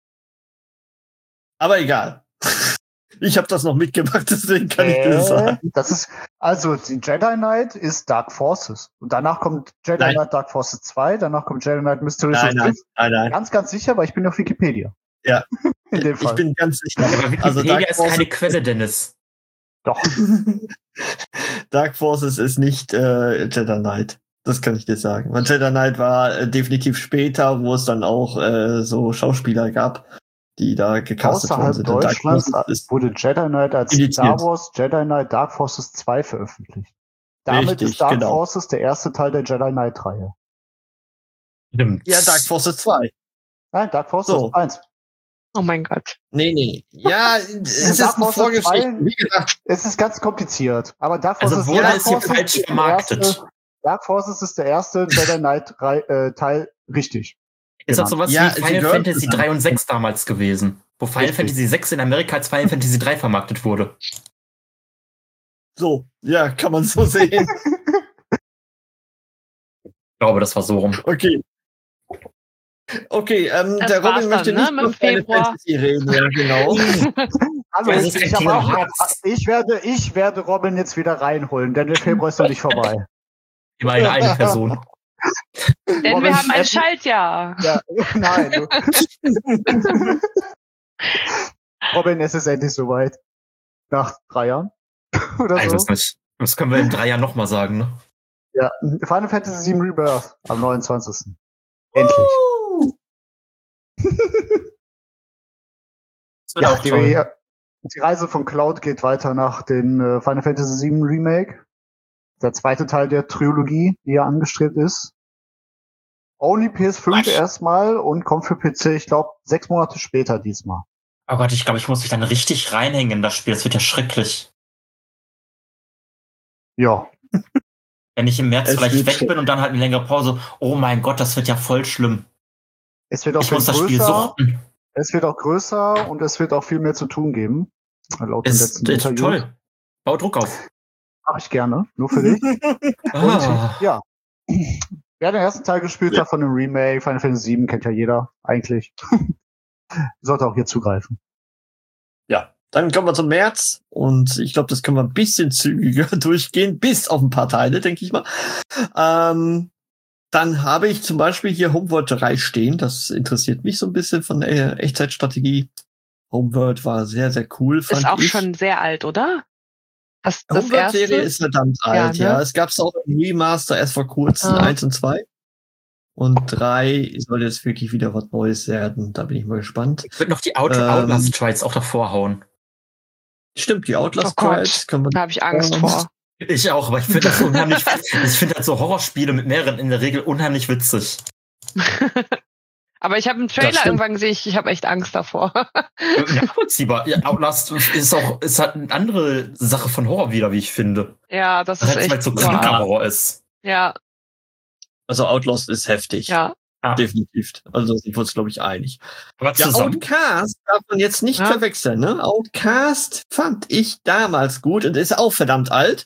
Aber egal. Ich habe das noch mitgemacht, deswegen kann ich dir das sagen. Äh, das ist, also, die Jedi Knight ist Dark Forces. Und danach kommt Jedi Nein. Knight Dark Forces zwei, danach kommt Jedi Knight Mysteries Nein, of nein, Sith. nein, nein. Ganz, ganz sicher, weil ich bin auf Wikipedia. Ja. In dem Ich Fall. bin ganz sicher. Aber Wikipedia Also Dark ist keine Forces, Quelle, Dennis. Doch. Dark Forces ist nicht äh, Jedi Knight. Das kann ich dir sagen. Weil Jedi Knight war äh, definitiv später, wo es dann auch äh, so Schauspieler gab, die da gecastet worden Außerhalb sind. Und Dark Deutschlands Forces ist wurde Jedi Knight als indiziert. Star Wars Jedi Knight Dark Forces zwei veröffentlicht. Damit Richtig, ist Dark genau. Forces der erste Teil der Jedi Knight Reihe. Stimmt. ja Dark Forces zwei. Nein, Dark Forces So. eins. Oh mein Gott. Nee, nee. Ja, es ist Dark eine Forces Vorgeschichte. zwei. Wie gesagt, Es ist ganz kompliziert. Aber Dark Also Forces, wurde Dark es hier Forces falsch ist der vermarktet. erste- Dark Forces ist der erste Jedi Knight Rei- äh, Teil richtig. Ist das sowas Ja, wie sie Final gehört Fantasy zusammen. drei und sechs damals gewesen? Wo Final Richtig. Fantasy sechs in Amerika als Final Fantasy drei vermarktet wurde. so. Ja, kann man so sehen. Ich glaube, das war so rum. Okay. Okay, ähm, Das der war's Robin möchte dann, nicht ne, über mit Final Februar. Fantasy reden. Ja, genau. Hallo, Das ist ich, kein hab Thema auch, Harz. ich werde, ich werde Robin jetzt wieder reinholen, denn der Februar ist noch nicht vorbei. Immer eine eine Person. Denn Robin wir haben ein Schreppen- Schaltjahr. Ja, nein. Du. Robin, es ist endlich soweit. Nach drei Jahren. Oder Ich so. weiß nicht. Das können wir in drei Jahren nochmal sagen, ne? Ja, Final Fantasy sieben Rebirth am neunundzwanzigsten Endlich. Das wird Ja, auch toll. die, die Reise von Cloud geht weiter nach den äh, Final Fantasy sieben Remake. Der zweite Teil der Trilogie, die ja angestrebt ist. Only P S fünf Was? erstmal und kommt für P C, ich glaube, sechs Monate später diesmal. Oh Gott, ich glaube, ich muss mich dann richtig reinhängen in das Spiel. Das wird ja schrecklich. Ja. Wenn ich im März Es vielleicht wird weg schlimm. bin und dann halt eine längere Pause. Oh mein Gott, das wird ja voll schlimm. Es wird auch Ich viel muss das Spiel größer, suchten. es wird auch größer und es wird auch viel mehr zu tun geben. Laut dem Ist, letzten ist Interview. toll. Bau Druck auf. Mach ich gerne, nur für dich. Ah. Und, ja. Wer den ersten Teil gespielt Ja. hat von dem Remake, Final Fantasy sieben kennt ja jeder, eigentlich. Sollte auch hier zugreifen. Ja, Dann kommen wir zum März und ich glaube, das können wir ein bisschen zügiger durchgehen, bis auf ein paar Teile, denke ich mal. Ähm, dann habe ich zum Beispiel hier Homeworld drei stehen. Das interessiert mich so ein bisschen von der Echtzeitstrategie. Homeworld war sehr, sehr cool, fand Ist auch ich. schon sehr alt, oder? Das, das Homeworld-Serie erste? ist verdammt alt, Ja, ja. ne? Es gab es auch im Remaster erst vor kurzem, Ah. eins und zwei. Und drei soll jetzt wirklich wieder was Neues werden. Da bin ich mal gespannt. Ich würde noch die Out- Ähm, Outlast Trials auch davor hauen. Stimmt, die Outlast Oh Gott, Trials können wir. Da habe ich Angst Ähm, vor. Ich auch, aber ich finde das so unheimlich. Ich finde halt so Horrorspiele mit mehreren in der Regel unheimlich witzig. Aber ich habe einen Trailer stimmt. irgendwann gesehen, ich, ich habe echt Angst davor. Nachvollziehbar. Ja, Outlast ist auch ist halt eine andere Sache von Horror wieder, wie ich finde. Ja, das Weil ist es echt. halt so boah. kranker Horror ist. Ja, Also Outlast ist heftig. ja. Ah, Definitiv. Also sind wir uns, glaube ich, einig. aber Ja, zusammen. Outcast darf man jetzt nicht Ja. verwechseln, ne? Outcast fand ich damals gut und ist auch verdammt alt.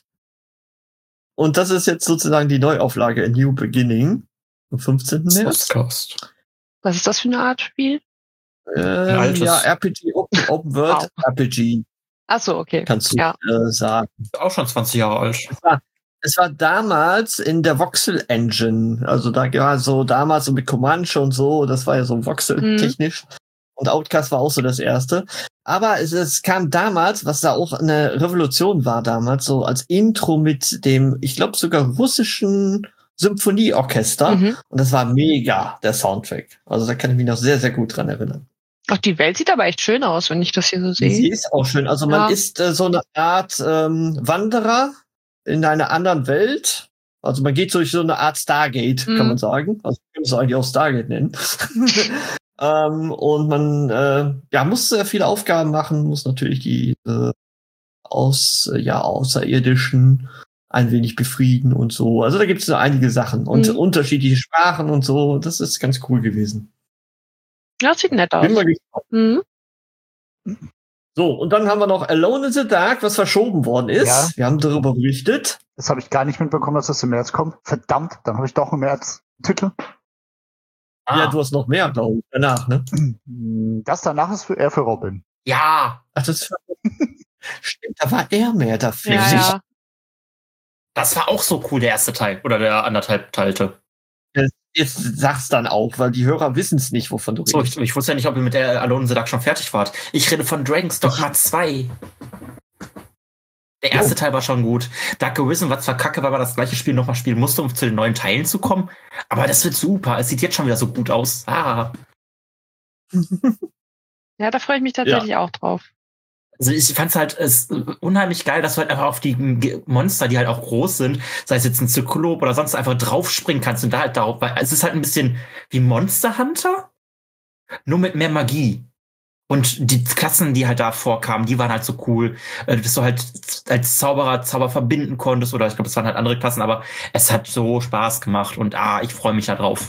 Und das ist jetzt sozusagen die Neuauflage A New Beginning am fünfzehnten März. Podcast. Was ist das für eine Art Spiel? Ähm, altes. ja, R P G, Open, Open World Wow. R P G, Ach so, okay. kannst du Ja. äh, sagen. Auch schon zwanzig Jahre alt. Es war damals in der Voxel Engine. Also da war so damals so mit Comanche und so, das war ja so Voxel-technisch. Und Outcast war auch so das erste. Aber es, es kam damals, was da auch eine Revolution war damals, so als Intro mit dem, ich glaube sogar russischen Symphonieorchester. Mhm. Und das war mega, der Soundtrack. Also da kann ich mich noch sehr, sehr gut dran erinnern. Ach, die Welt sieht aber echt schön aus, wenn ich das hier so Sie sehe. ist auch schön. Also man Ja. ist äh, so eine Art ähm, Wanderer in einer anderen Welt. Also man geht durch so eine Art Stargate, Mhm. kann man sagen. Also man kann es eigentlich auch Stargate nennen. ähm, und man äh, ja, muss sehr viele Aufgaben machen, muss natürlich die äh, aus, äh, ja, Außerirdischen ein wenig befrieden und so. Also da gibt es so einige Sachen und Mhm. unterschiedliche Sprachen und so. Das ist ganz cool gewesen. Ja, sieht nett aus. Bin mal gespannt. Mhm. So, und dann haben wir noch Alone in the Dark, was verschoben worden ist. Ja. Wir haben darüber berichtet. Das habe ich gar nicht mitbekommen, dass das im März kommt. Verdammt, dann habe ich doch im März Titel. Ah, Ja, du hast noch mehr, glaube ich, danach, ne? Das danach ist für, eher für Robin. ja, Ach, das ist stimmt, da war er mehr dafür. Ja, ja. das war auch so cool, der erste Teil. Oder der anderthalb Teilte. Jetzt sag's dann auch, weil die Hörer wissen es nicht, wovon du So, redest. ich, ich wusste ja nicht, ob ihr mit der Alone in the Dark schon fertig wart. Ich rede von Dragon's Dogma zwei. Der erste Oh. Teil war schon gut. Dark Arisen war zwar kacke, weil man das gleiche Spiel nochmal spielen musste, um zu den neuen Teilen zu kommen. Aber das wird super. Es sieht jetzt schon wieder so gut aus. Ah. Ja, da freue ich mich tatsächlich auch drauf. Also ich fand's halt es, unheimlich geil, dass du halt einfach auf die Ge- Monster, die halt auch groß sind, sei es jetzt ein Zyklop oder sonst, einfach draufspringen kannst und da halt darauf, weil es ist halt ein bisschen wie Monster Hunter, nur mit mehr Magie. Und die Klassen, die halt da vorkamen, die waren halt so cool, äh, dass du halt als Zauberer Zauber verbinden konntest, oder ich glaube, es waren halt andere Klassen, aber es hat so Spaß gemacht und ah, ich freue mich da drauf.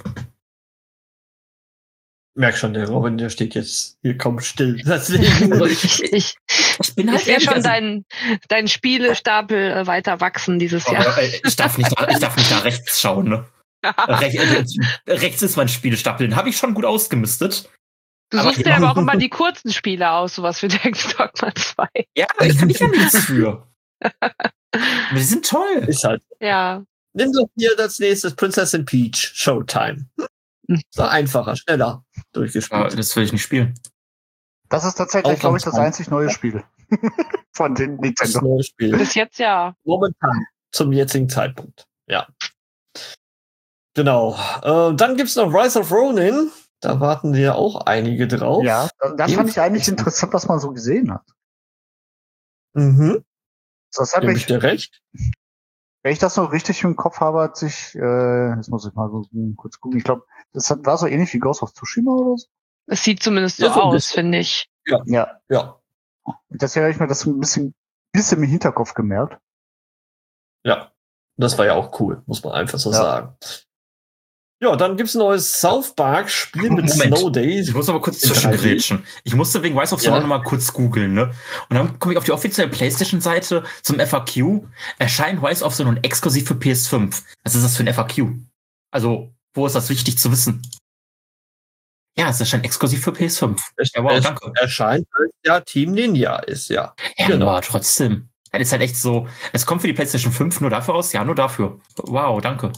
Merk schon, der Robin, der steht jetzt hier kaum still. Deswegen, Also Ich, ich, Ich bin ich halt sehe ehrlich, schon also- deinen dein Spielestapel äh, weiter wachsen dieses Jahr. Aber, äh, ich darf nicht, da- ich darf nicht da rechts schauen, ne? Rech, äh, rechts ist mein Spielestapel, den habe ich schon gut ausgemistet. Du aber- suchst dir aber auch immer die kurzen Spiele aus, sowas wie Dragon's Dogma zwei. Ja, ich kann ich ja nichts für. Aber die sind toll. ist halt. Ja. Nimm doch hier das nächste Princess Peach Showtime. So einfacher, schneller Ja, durchgespielt. das will ich nicht spielen. Das ist tatsächlich, Auch glaube ich, das am einzig neue Spiel von den Das Nintendo. neue Spiel. Bis jetzt ja. Momentan, zum jetzigen Zeitpunkt. Ja. Genau. Äh, dann gibt's noch Rise of Ronin. Da warten wir auch einige drauf. Ja, das fand ich eigentlich interessant, was man so gesehen hat. Mhm. Das hat Gebe mich, ich dir recht. wenn ich das noch richtig im Kopf habe, hat sich, äh, jetzt muss ich mal so kurz gucken, ich glaube, das hat, war so ähnlich wie Ghost of Tsushima oder so. Es sieht zumindest so Ja, so ein aus, bisschen. finde ich. Ja, Ja. deswegen habe ich mir das ein bisschen, bisschen im Hinterkopf gemerkt. Ja. Das war ja auch cool, muss man einfach so Ja. sagen. Ja, dann gibt's ein neues South Park Spiel mit Moment. Snow Days. Ich muss aber kurz In zwischengrätschen. Ich musste wegen Rise of the Ja. Dawn noch mal kurz googeln, ne? Und dann komme ich auf die offizielle PlayStation-Seite zum F A Q. Erscheint Rise of the Dawn exklusiv für P S fünf. Was ist das für ein F A Q? Also, wo ist das wichtig zu wissen? Ja, es erscheint exklusiv für P S fünf. Es, Ja, wow, es danke. erscheint, weil es ja Team Ninja ist, ja. Ja, Genau. aber trotzdem. Das ist halt echt so, es kommt für die PlayStation fünf nur dafür aus? Ja, nur dafür. Wow, danke.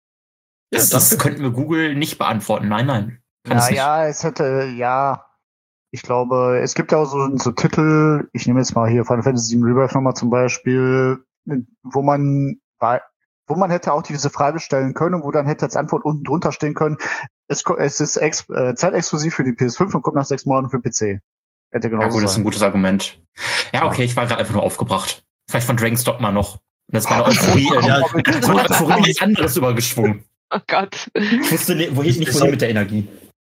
Ja, Das, das danke. könnten wir Google nicht beantworten. Nein, nein. Kann es Ja, nicht. ja, es hätte, ja, ich glaube, es gibt ja auch so, so Titel, ich nehme jetzt mal hier Final Fantasy sieben Rebirth nochmal zum Beispiel, wo man, wo man hätte auch diese Frage stellen können, wo dann hätte als Antwort unten drunter stehen können, es, es ist ex, äh, zeitexklusiv für die P S fünf und kommt nach sechs Monaten für P C. Hätte genau Ja gut, das ist ein sein. gutes Argument. Ja, okay, ich war gerade einfach nur aufgebracht. Vielleicht von Dragon's Dogma noch. Das ist meine Euphorie. Ja. So eine Euphorie ist anderes übergeschwungen. Oh Gott. Ich wusste nicht, wohin, nicht wohin mit der Energie.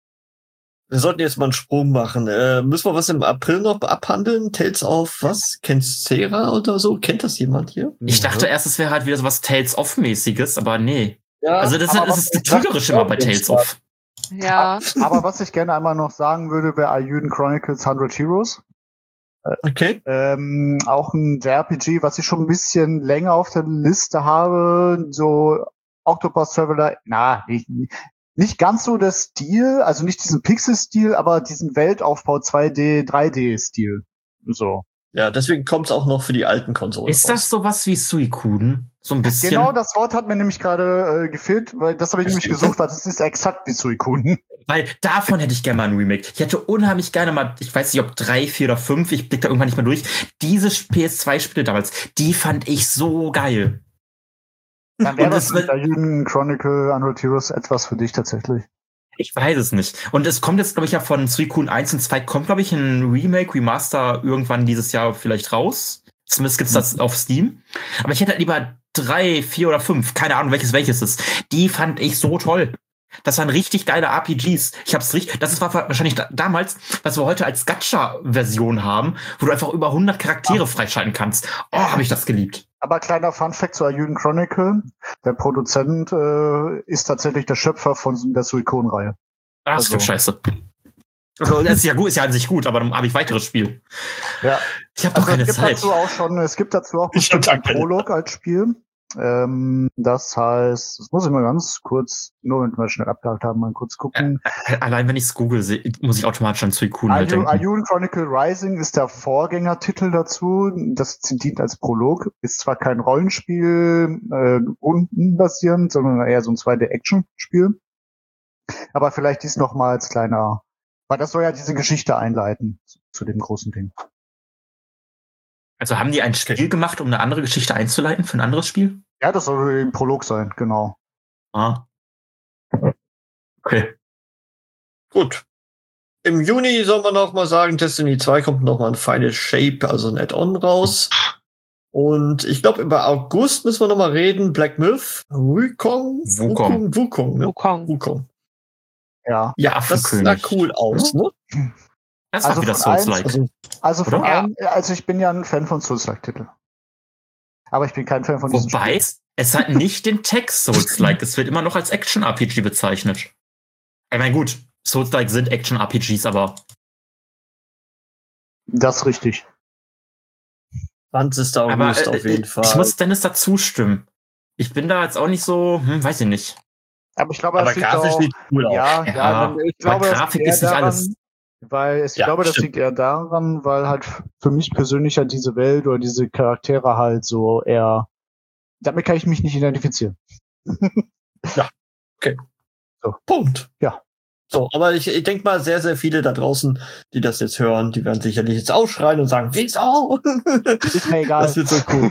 Wir sollten jetzt mal einen Sprung machen. Äh, müssen wir was im April noch abhandeln? Tales of was? Kensera oder so? Kennt das jemand hier? Ich dachte erst, es wäre halt wieder so was Tales of-mäßiges, aber nee. Ja, Also das, aber das was- ist das Trügerische immer bei Tales of. Ja. Aber was ich gerne einmal noch sagen würde, wäre Ayuden Chronicles hundred Heroes. Okay. Ähm, auch ein J R P G, was ich schon ein bisschen länger auf der Liste habe, so Octopus Traveler, na, nicht, nicht ganz so der Stil, also nicht diesen Pixel-Stil, aber diesen Weltaufbau zwei D, drei D-Stil. So. Ja, deswegen kommt es auch noch für die alten Konsolen. Ist das sowas wie Suicuden? So ein bisschen? Genau, das Wort hat mir nämlich gerade äh, gefehlt, weil das habe ich nämlich gesucht, weil das ist exakt wie Suicune. Weil davon hätte ich gerne mal ein Remake. Ich hätte unheimlich gerne mal, ich weiß nicht, ob drei, vier oder fünf, ich blick da irgendwann nicht mehr durch. Diese P S zwei Spiele damals, die fand ich so geil. Dann wäre Und das das mit wird- Ayuden Chronicle hundred Heroes etwas für dich tatsächlich. Ich weiß es nicht. Und es kommt jetzt, glaube ich, ja von Suicune eins und zwei, kommt, glaube ich, ein Remake, Remaster irgendwann dieses Jahr vielleicht raus. Zumindest gibt's das auf Steam. Aber ich hätte halt lieber drei, vier oder fünf, keine Ahnung, welches welches ist. Die fand ich so toll. Das waren richtig geile R P Gs. Ich hab's richtig, das war wahrscheinlich da, damals, was wir heute als Gacha-Version haben, wo du einfach über hundert Charaktere freischalten kannst. Oh, habe ich das geliebt. Aber kleiner Funfact zu Ayuden Chronicle. Der Produzent äh, ist tatsächlich der Schöpfer von der Suicune-Reihe. Ah, das Also- ist scheiße. Also, das ist ja gut, ist ja an sich gut, aber dann habe ich weiteres Spiel. Ja. Ich habe doch Also es keine gibt Zeit. dazu auch schon, es gibt dazu auch Ich hab bestimmt einen keine. Prolog als Spiel. Ähm, das heißt, das muss ich mal ganz kurz, nur wenn wir schnell abgehakt haben, mal kurz gucken. Allein wenn ich's google, seh- muss ich automatisch an Suicune halt Ayuden denken. Ayuden Chronicle Rising ist der Vorgängertitel dazu. Das dient als Prolog. Ist zwar kein Rollenspiel, äh, rundenbasierend, sondern eher so ein zwei D-Action-Spiel. Aber vielleicht dies noch mal als kleiner, weil das soll ja diese Geschichte einleiten zu, zu dem großen Ding. Also haben die ein Spiel gemacht, um eine andere Geschichte einzuleiten für ein anderes Spiel? Ja, das soll ein Prolog sein, genau. Ah. Okay. Gut. Im Juni sollen wir noch mal sagen, Destiny zwei kommt noch mal ein Final Shape, also ein Add-on raus. Und ich glaube, über August müssen wir noch mal reden. Black Myth, Wukong, Wukong. Wukong, ne? Wukong. Wukong. Ja. Ja, das sah Affenkönig. cool aus, ne? Das Also war wieder von allen- Souls-like. Also, Also von Oder? allem, also ich bin ja ein Fan von Souls-like-Titeln. Aber ich bin kein Fan von diesen Wobei, Spielen. es, es hat nicht den Text Souls-like. Es wird immer noch als Action-R P G bezeichnet. Ich meine, gut, Souls-like sind Action-R P Gs, aber Das ist richtig. zwanzigster aber August äh, auf jeden äh, Fall. ich muss Dennis dazu stimmen. Ich bin da jetzt auch nicht so, hm, weiß ich nicht. Aber ich glaube, aber das liegt grafisch auch, sieht cool aus. ja, ja, Ja, ich aber glaube, das Grafik liegt eher ist nicht daran, alles. Weil es, ich Ja, glaube, das stimmt. liegt eher daran, weil halt für mich persönlich halt diese Welt oder diese Charaktere halt so eher, damit kann ich mich nicht identifizieren. Punkt. Ja. So, aber ich, ich denke mal, sehr, sehr viele da draußen, die das jetzt hören, die werden sicherlich jetzt aufschreien und sagen, wieso? Ist mir egal. Das wird so cool.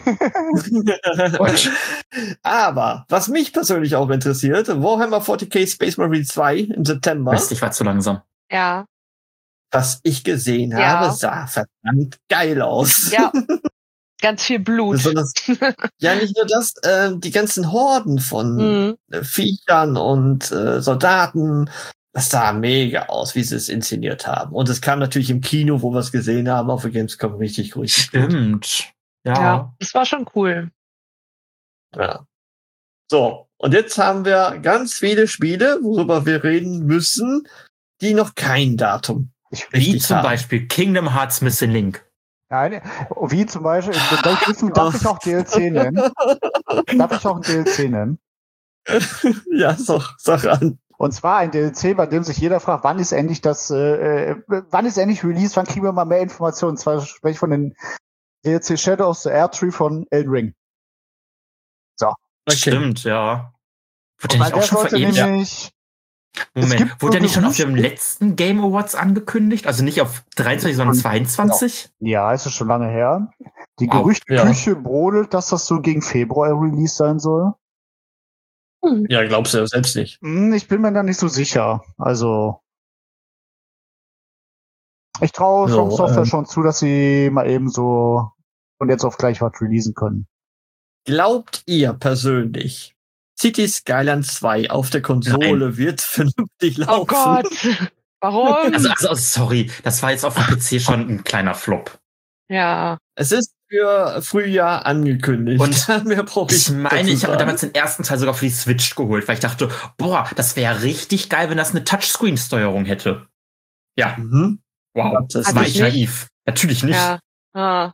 Aber, was mich persönlich auch interessiert, Warhammer forty K Space Marine zwei im September, Mist, ich war zu langsam. Ja. was ich gesehen Ja. habe, sah verdammt geil aus. Ja. Ganz viel Blut. Besonders, ja, nicht nur das, äh, die ganzen Horden von Mhm. äh, Viechern und äh, Soldaten, das sah mega aus, wie sie es inszeniert haben. Und es kam natürlich im Kino, wo wir es gesehen haben, auf der Gamescom richtig, richtig gut. Stimmt. Ja. Ja, das war schon cool. Ja. So, und jetzt haben wir ganz viele Spiele, worüber wir reden müssen, die noch kein Datum Ich, Wie richtig zum haben. Beispiel Kingdom Hearts Missing Link. nein, wie zum Beispiel, darf ich, wissen, darf ich auch D L C nennen? Darf ich auch ein D L C nennen? Ja, sag, sag an. Und zwar ein D L C, bei dem sich jeder fragt, wann ist endlich das, äh, wann ist endlich Release, wann kriegen wir mal mehr Informationen? Und zwar spreche ich von den D L C Shadow of the Erdtree von Elden Ring. So. Okay. Stimmt, ja. Wurde der nicht auch schon verewigt? Nämlich, Moment, wurde der nicht schon auf dem letzten Game Awards angekündigt? Also nicht auf dreiundzwanzig, sondern zweiundzwanzig? Ja, ist es schon lange her. Die Wow, Gerüchteküche ja. brodelt, dass das so gegen Februar Release sein soll. Ja, glaubst du ja selbst nicht. Ich bin mir da nicht so sicher. Also ich traue So, From Software ähm, schon zu, dass sie mal eben so von jetzt auf gleich was releasen können. Glaubt ihr persönlich, City Skylines zwei auf der Konsole Nein. wird vernünftig laufen? Oh Gott. Warum? Also, also, sorry, das war jetzt auf dem P C schon ein kleiner Flop. Ja. Es ist für Frühjahr angekündigt. Und mehr brauche Ich meine, ich habe damals den ersten Teil sogar für die Switch geholt, weil ich dachte, boah, das wäre richtig geil, wenn das eine Touchscreen-Steuerung hätte. Ja, Mhm. wow, Das das war Hatte ich ich nicht. naiv. Natürlich nicht. Ja. Ah.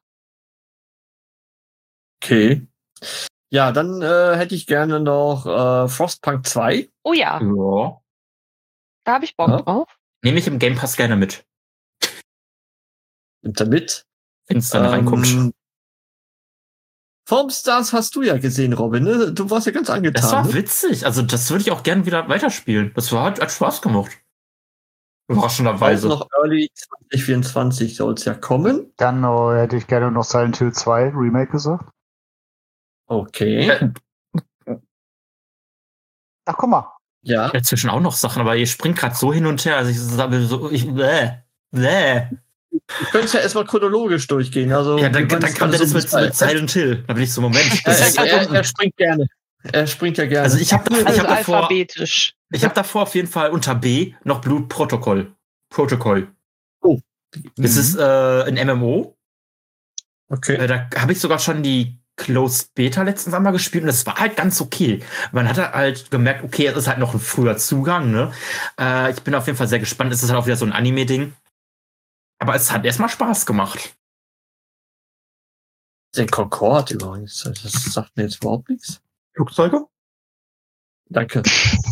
Okay. Ja, dann äh, hätte ich gerne noch äh, Frostpunk zwei. Oh ja, Ja. da habe ich Bock Ja. drauf. Nehme ich im Game Pass gerne mit, Nimmt er mit. wenn es dann reinkommt. Formstars hast du ja gesehen, Robin. Ne? Du warst ja ganz angetan. Das war ne? witzig. Also, das würde ich auch gerne wieder weiterspielen. Das war, hat, hat Spaß gemacht. Auch Überraschenderweise. noch Early zwanzig vierundzwanzig soll es ja kommen. Dann äh, hätte ich gerne noch Silent Hill zwei Remake gesagt. Okay. Äh, Ach, guck mal. Ja. Dazwischen auch noch Sachen, aber ihr springt gerade so hin und her. Also, ich sage so, ich, bäh, bäh. Du könntest ja erstmal chronologisch durchgehen. Also, Ja, dann, wir dann wollen kommt es das alles mit, so mit Silent Hill. Da bin ich so, Moment. Das ist er, halt er, unten. er springt gerne. Er springt ja gerne. Also ich habe ich Also hab davor, alphabetisch. ich hab davor auf jeden Fall unter B noch Blutprotokoll. Protokoll. Oh. Das Mhm. ist äh, ein M M O. Okay. Äh, da habe ich sogar schon die Closed Beta letztens einmal gespielt und das war halt ganz okay. Man hat halt gemerkt, okay, es ist halt noch ein früher Zugang, ne? Äh, ich bin auf jeden Fall sehr gespannt. Es ist halt auch wieder so ein Anime-Ding. Aber es hat erstmal Spaß gemacht. Den Concorde übrigens. Das sagt mir jetzt überhaupt nichts. Flugzeuge? Danke.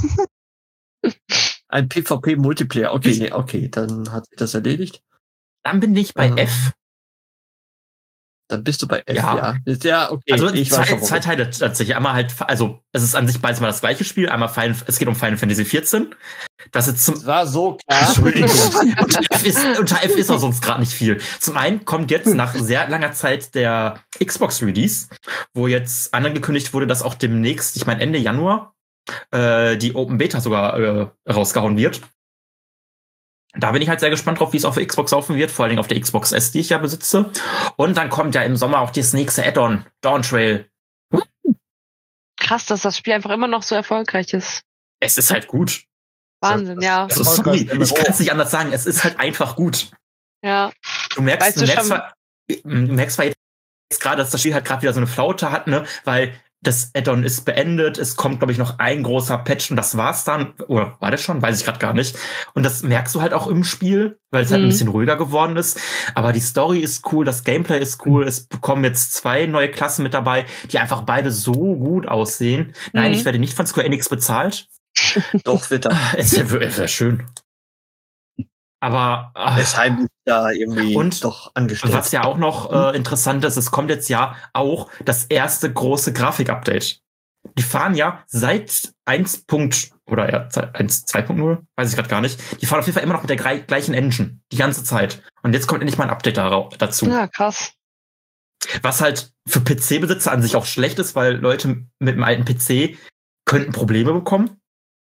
Ein PvP-Multiplayer. Okay, nee, okay, dann hat sich das erledigt. Dann bin ich bei Ähm, F. Dann bist du bei F, Ja. ja. Ist ja, okay. Also ich zwei, weiß schon, zwei warum. Teile tatsächlich. Einmal halt, also es ist an sich beides mal das gleiche Spiel. Einmal Final, es geht um Final Fantasy vierzehn. Das ist zum Das war so klar. Entschuldigung. unter, F ist, unter F ist auch sonst gerade nicht viel. Zum einen kommt jetzt nach sehr langer Zeit der Xbox-Release, wo jetzt angekündigt wurde, dass auch demnächst, ich meine Ende Januar, äh, die Open Beta sogar äh, rausgehauen wird. Da bin ich halt sehr gespannt drauf, wie es auf der Xbox laufen wird, vor allen Dingen auf der Xbox S, die ich ja besitze. Und dann kommt ja im Sommer auch das nächste Add-on, Dawn Trail. Krass, dass das Spiel einfach immer noch so erfolgreich ist. Es ist halt gut. Wahnsinn, ja. Also, sorry, ich kann es nicht anders sagen. Es ist halt einfach gut. Ja. Du merkst, Weißt du du merkst, schon- zwar, du merkst zwar jetzt gerade, dass das Spiel halt gerade wieder so eine Flaute hat, ne, weil das Add-on ist beendet. Es kommt, glaube ich, noch ein großer Patch und das war's dann. Oder war das schon? Weiß ich gerade gar nicht. Und das merkst du halt auch im Spiel, weil es halt Mhm. ein bisschen ruhiger geworden ist. Aber die Story ist cool, das Gameplay ist cool. Es bekommen jetzt zwei neue Klassen mit dabei, die einfach beide so gut aussehen. Nein, Mhm. ich werde nicht von Square Enix bezahlt. Doch, wird er. Es wäre wär schön. Aber ach, Weshalb ist da irgendwie Und doch angestellt. was ja auch noch äh, interessant ist, es kommt jetzt ja auch das erste große Grafik-Update. Die fahren ja seit eins. oder ja, eins zwei Punkt null, weiß ich gerade gar nicht. Die fahren auf jeden Fall immer noch mit der grei- gleichen Engine, die ganze Zeit. Und jetzt kommt endlich mal ein Update dara- dazu. Ja, krass. Was halt für P C-Besitzer an sich auch schlecht ist, weil Leute mit einem alten P C könnten Probleme bekommen.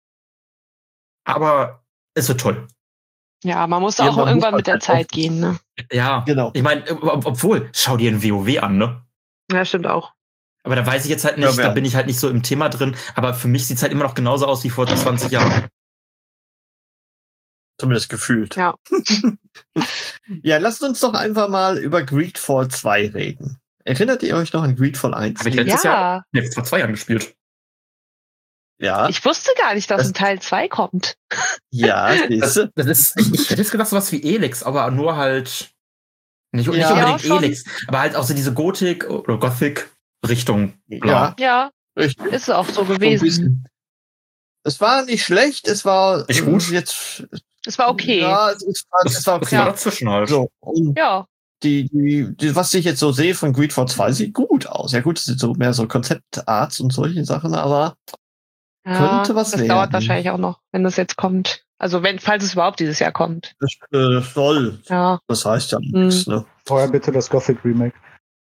Aber es wird toll. Ja, man muss Ja, auch man irgendwann muss mit der halt Zeit gehen, ne? Ja, Genau. ich meine, ob, obwohl, schau dir ein WoW an, ne? Ja, stimmt auch. Aber da weiß ich jetzt halt nicht, Ja, wer- da bin ich halt nicht so im Thema drin. Aber für mich sieht's halt immer noch genauso aus wie vor zwanzig Jahren. Zumindest gefühlt. Ja. Ja, lasst uns doch einfach mal über Greedfall zwei reden. Erinnert ihr euch noch an Greedfall eins? Hab ich letztes Jahr, Ja, nee, vor zwei Jahren gespielt. Ja, ich wusste gar nicht, dass Das- ein Teil zwei kommt. ja, Das, siehste. das ist, ich, ich hätte jetzt gedacht, sowas wie Elix, aber nur halt, nicht, nicht Ja. unbedingt Ja, schon. Elix, aber halt auch so diese Gothic- oder Gothic-Richtung. Ja, Ja, richtig. ist auch so So ein gewesen. bisschen. es war nicht schlecht, es war Nicht gut? jetzt. Es war okay. Ja, es, es, war, es war Das okay. war dazwischen halt. So, und Ja. die, die, die, was ich jetzt so sehe von Greedfall zwei, sieht gut aus. Ja gut, es sind so mehr so Konzeptarts und solche Sachen, aber Ja, könnte was das werden. dauert wahrscheinlich auch noch, wenn das jetzt kommt. Also wenn, falls es überhaupt dieses Jahr kommt. das äh, soll. Ja. Das heißt ja Hm. nichts, ne? Vorher bitte das Gothic Remake.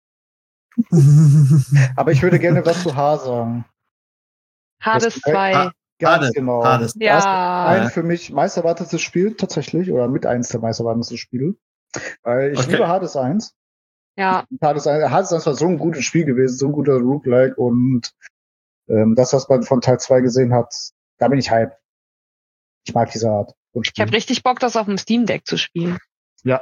Aber ich würde gerne was zu H sagen. Hades Das- zwei. Ah, Ganz Hades, genau. Hades. Ja. Ein für mich meist erwartetes Spiel tatsächlich, oder mit eins der meist erwartetsten Spiele. Weil ich Okay. liebe Hades eins. Ja. Hades eins, Hades eins war so ein gutes Spiel gewesen, so ein guter Roguelike und ähm, das, was man von Teil zwei gesehen hat, da bin ich hype. Ich mag diese Art von Ich Spiel. habe richtig Bock, das auf dem Steam Deck zu spielen. Ja,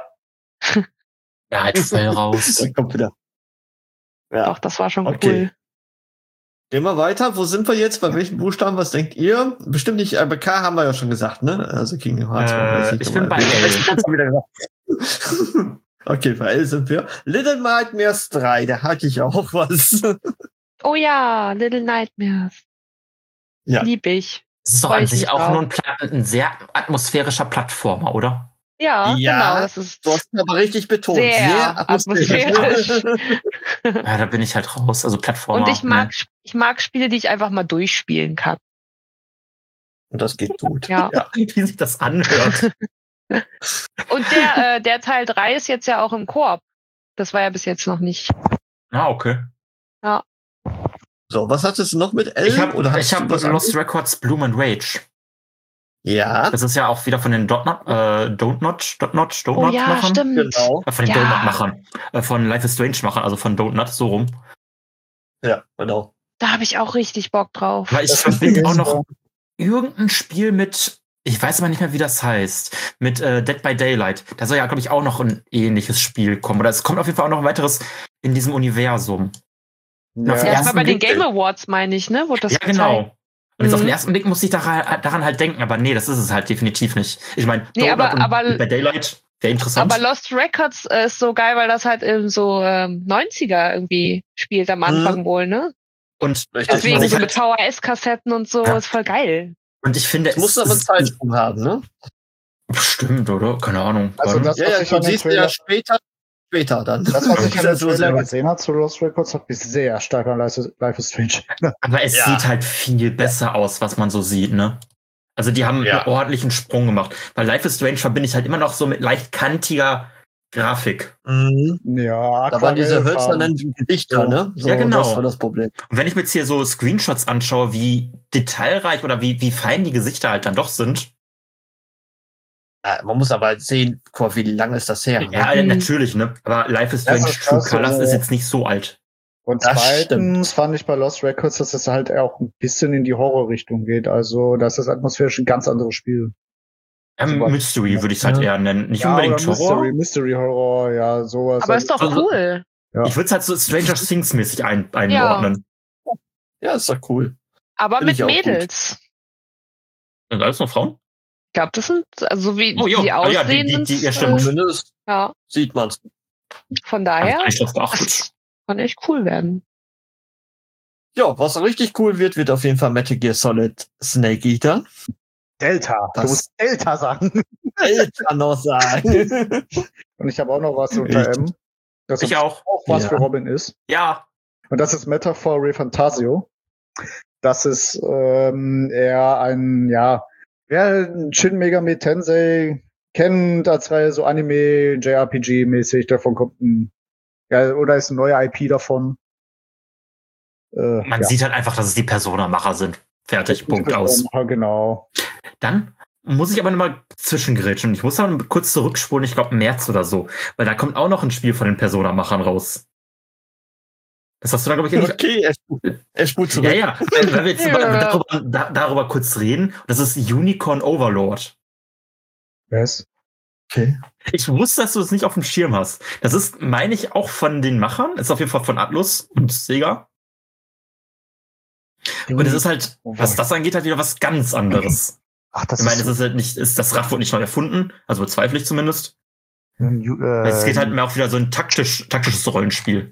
halt voll raus. Dann kommt wieder. Ja. Doch, das war schon Okay. cool. Gehen wir weiter. Wo sind wir jetzt? Bei welchen Buchstaben? Was denkt ihr? Bestimmt nicht, äh, bei K haben wir ja schon gesagt, ne? Also Kingdom Hearts. Äh, weiß nicht, ich bin aber- bei L. Ich hab's wieder gesagt. Okay, bei L sind wir. Little Nightmares drei, da hatte ich auch was. Oh ja, Little Nightmares. Ja. Lieb ich. Das ist doch Freu an ich sich mich auch drauf. nur ein, Pla- ein sehr atmosphärischer Plattformer, oder? Ja, Ja, genau. Das ist Du hast ihn aber richtig betont. Sehr atmosphärisch. Ja, da bin ich halt raus. Also Plattformer. Und ich mag, ne. ich mag Spiele, die ich einfach mal durchspielen kann. Und das geht gut. Ja. Ja. Wie sich das anhört. Und der, äh, der Teil drei ist jetzt ja auch im Koop. Das war ja bis jetzt noch nicht. Ah, okay. So, was hattest du noch mit L? Ich habe Oder ich hattest hab du was Lost anderes? Records Bloom and Rage. Ja, Das ist ja auch wieder von den Dot Not, äh, Don't Notch, Dot Notch, Don't Oh Not ja, Machern. stimmt. genau. Äh, von den Ja. Don't Not Machern. Äh, von Life is Strange Machern, also von Don't Not, so rum. Ja, genau. Da habe ich auch richtig Bock drauf. Weil ich Das verbinde Lustige auch ist, noch irgendein Spiel mit, ich weiß aber nicht mehr, wie das heißt, mit äh, Dead by Daylight. Da soll ja, glaube ich, auch noch ein ähnliches Spiel kommen. Oder es kommt auf jeden Fall auch noch ein weiteres in diesem Universum. Na, Ja. für Ja, das ersten war bei den Blick- Game Awards, meine ich, ne? Wurde das ja, gezeigt. genau. Und jetzt auf den Mhm. ersten Blick muss ich daran, daran halt denken, aber nee, das ist es halt definitiv nicht. Ich meine, Nee, aber- aber- bei Daylight wäre interessant. Aber Lost Records äh, ist so geil, weil das halt in so ähm, neunziger irgendwie spielt am Anfang Mhm. wohl, ne? und, Richtig. Deswegen was ich so halt- mit V H S-Kassetten und so, Ja. ist voll geil. und ich finde, Es muss aber einen ist- Zeitsprung haben, ne? Bestimmt, oder? Keine Ahnung. Also Wann? das, Ja, was ja, ich du an den siehst Trailer, ja später, später dann. das, was ich an den Das muss Trailer ja- gesehen habe zu Lost Records, hat mich sehr stark an Life is, Life is Strange erinnert. Aber es Ja. sieht halt viel besser aus, was man so sieht, ne? Also die haben Ja. einen ordentlichen Sprung gemacht. Weil Life is Strange verbinde ich halt immer noch so mit leicht kantiger Grafik. Mhm. Ja, Da waren diese Aquarellfarben. hölzernen Gedichter, ne? So, Ja, genau. Das war das Problem. Und wenn ich mir jetzt hier so Screenshots anschaue, wie detailreich oder wie, wie fein die Gesichter halt dann doch sind. Ja, man muss aber sehen, guck mal, wie lange ist das her? Ja, ne? äh, natürlich, ne? Aber Life is Das Strange ist True krass, Colors äh, ist jetzt nicht so alt. Und Das zweitens fand ich bei Lost Records, dass es halt auch ein bisschen in die Horrorrichtung geht. Also, das ist atmosphärisch ein ganz anderes Spiel. Ähm, Super. Mystery würde ich es halt Ja. eher nennen. Nicht Ja, unbedingt oder Horror. Mystery, Mystery Horror, ja, sowas. Aber ist doch Also- cool. Ja. Ich würde es halt so Stranger Things mäßig ein, einordnen. Ja, ist doch cool. Aber Find mit ich auch gut. Mädels. Sind alles noch Frauen? Ich glaube, das sind, also wie Oh, jo. die Ah, ja, aussehen, die- die- die- sind's, ja, stimmt. Zumindest Äh, ja, sieht man's. von Hab ich daher, gar nicht drauf geachtet. das kann echt cool werden. Ja, was richtig cool wird, wird auf jeden Fall Metal Gear Solid Snake Eater. Delta. Das- Du musst Delta sagen. Alter noch sagen. Und ich habe auch noch was unter Echt? M. Das Ich ist auch. auch was Ja. für Robin ist. Ja. Und das ist Metaphor Refantasio. Das ist ähm, eher ein, ja, wer Shin Megami Tensei kennt als Reihe so Anime, J R P G-mäßig, davon kommt ein, ja, oder ist ein neuer I P davon. Äh, Man ja. sieht halt einfach, dass es die Persona-Macher sind. Fertig, Punkt aus. Ja, genau. Dann muss ich aber nochmal zwischengrätschen. Ich muss dann kurz zurückspulen, ich glaube März oder so. Weil da kommt auch noch ein Spiel von den Persona-Machern raus. Das hast du dann, glaube ich, nicht. Okay, er spult, er spult zurück. Ja, ja. Wenn wenn wir jetzt Ja. darüber, da, darüber kurz reden, das ist Unicorn Overlord. Was? Okay. Ich wusste, dass du es nicht auf dem Schirm hast. Das ist, meine ich, auch von den Machern. Ist auf jeden Fall von Atlus und Sega. Und es ist halt, was das angeht, halt wieder was ganz anderes. Ach, das Ich meine, ist es ist halt nicht, ist, das Rad wurde nicht neu erfunden, also bezweifle ich zumindest. Ju- äh, Es geht halt mehr auch wieder so ein taktisch, taktisches Rollenspiel.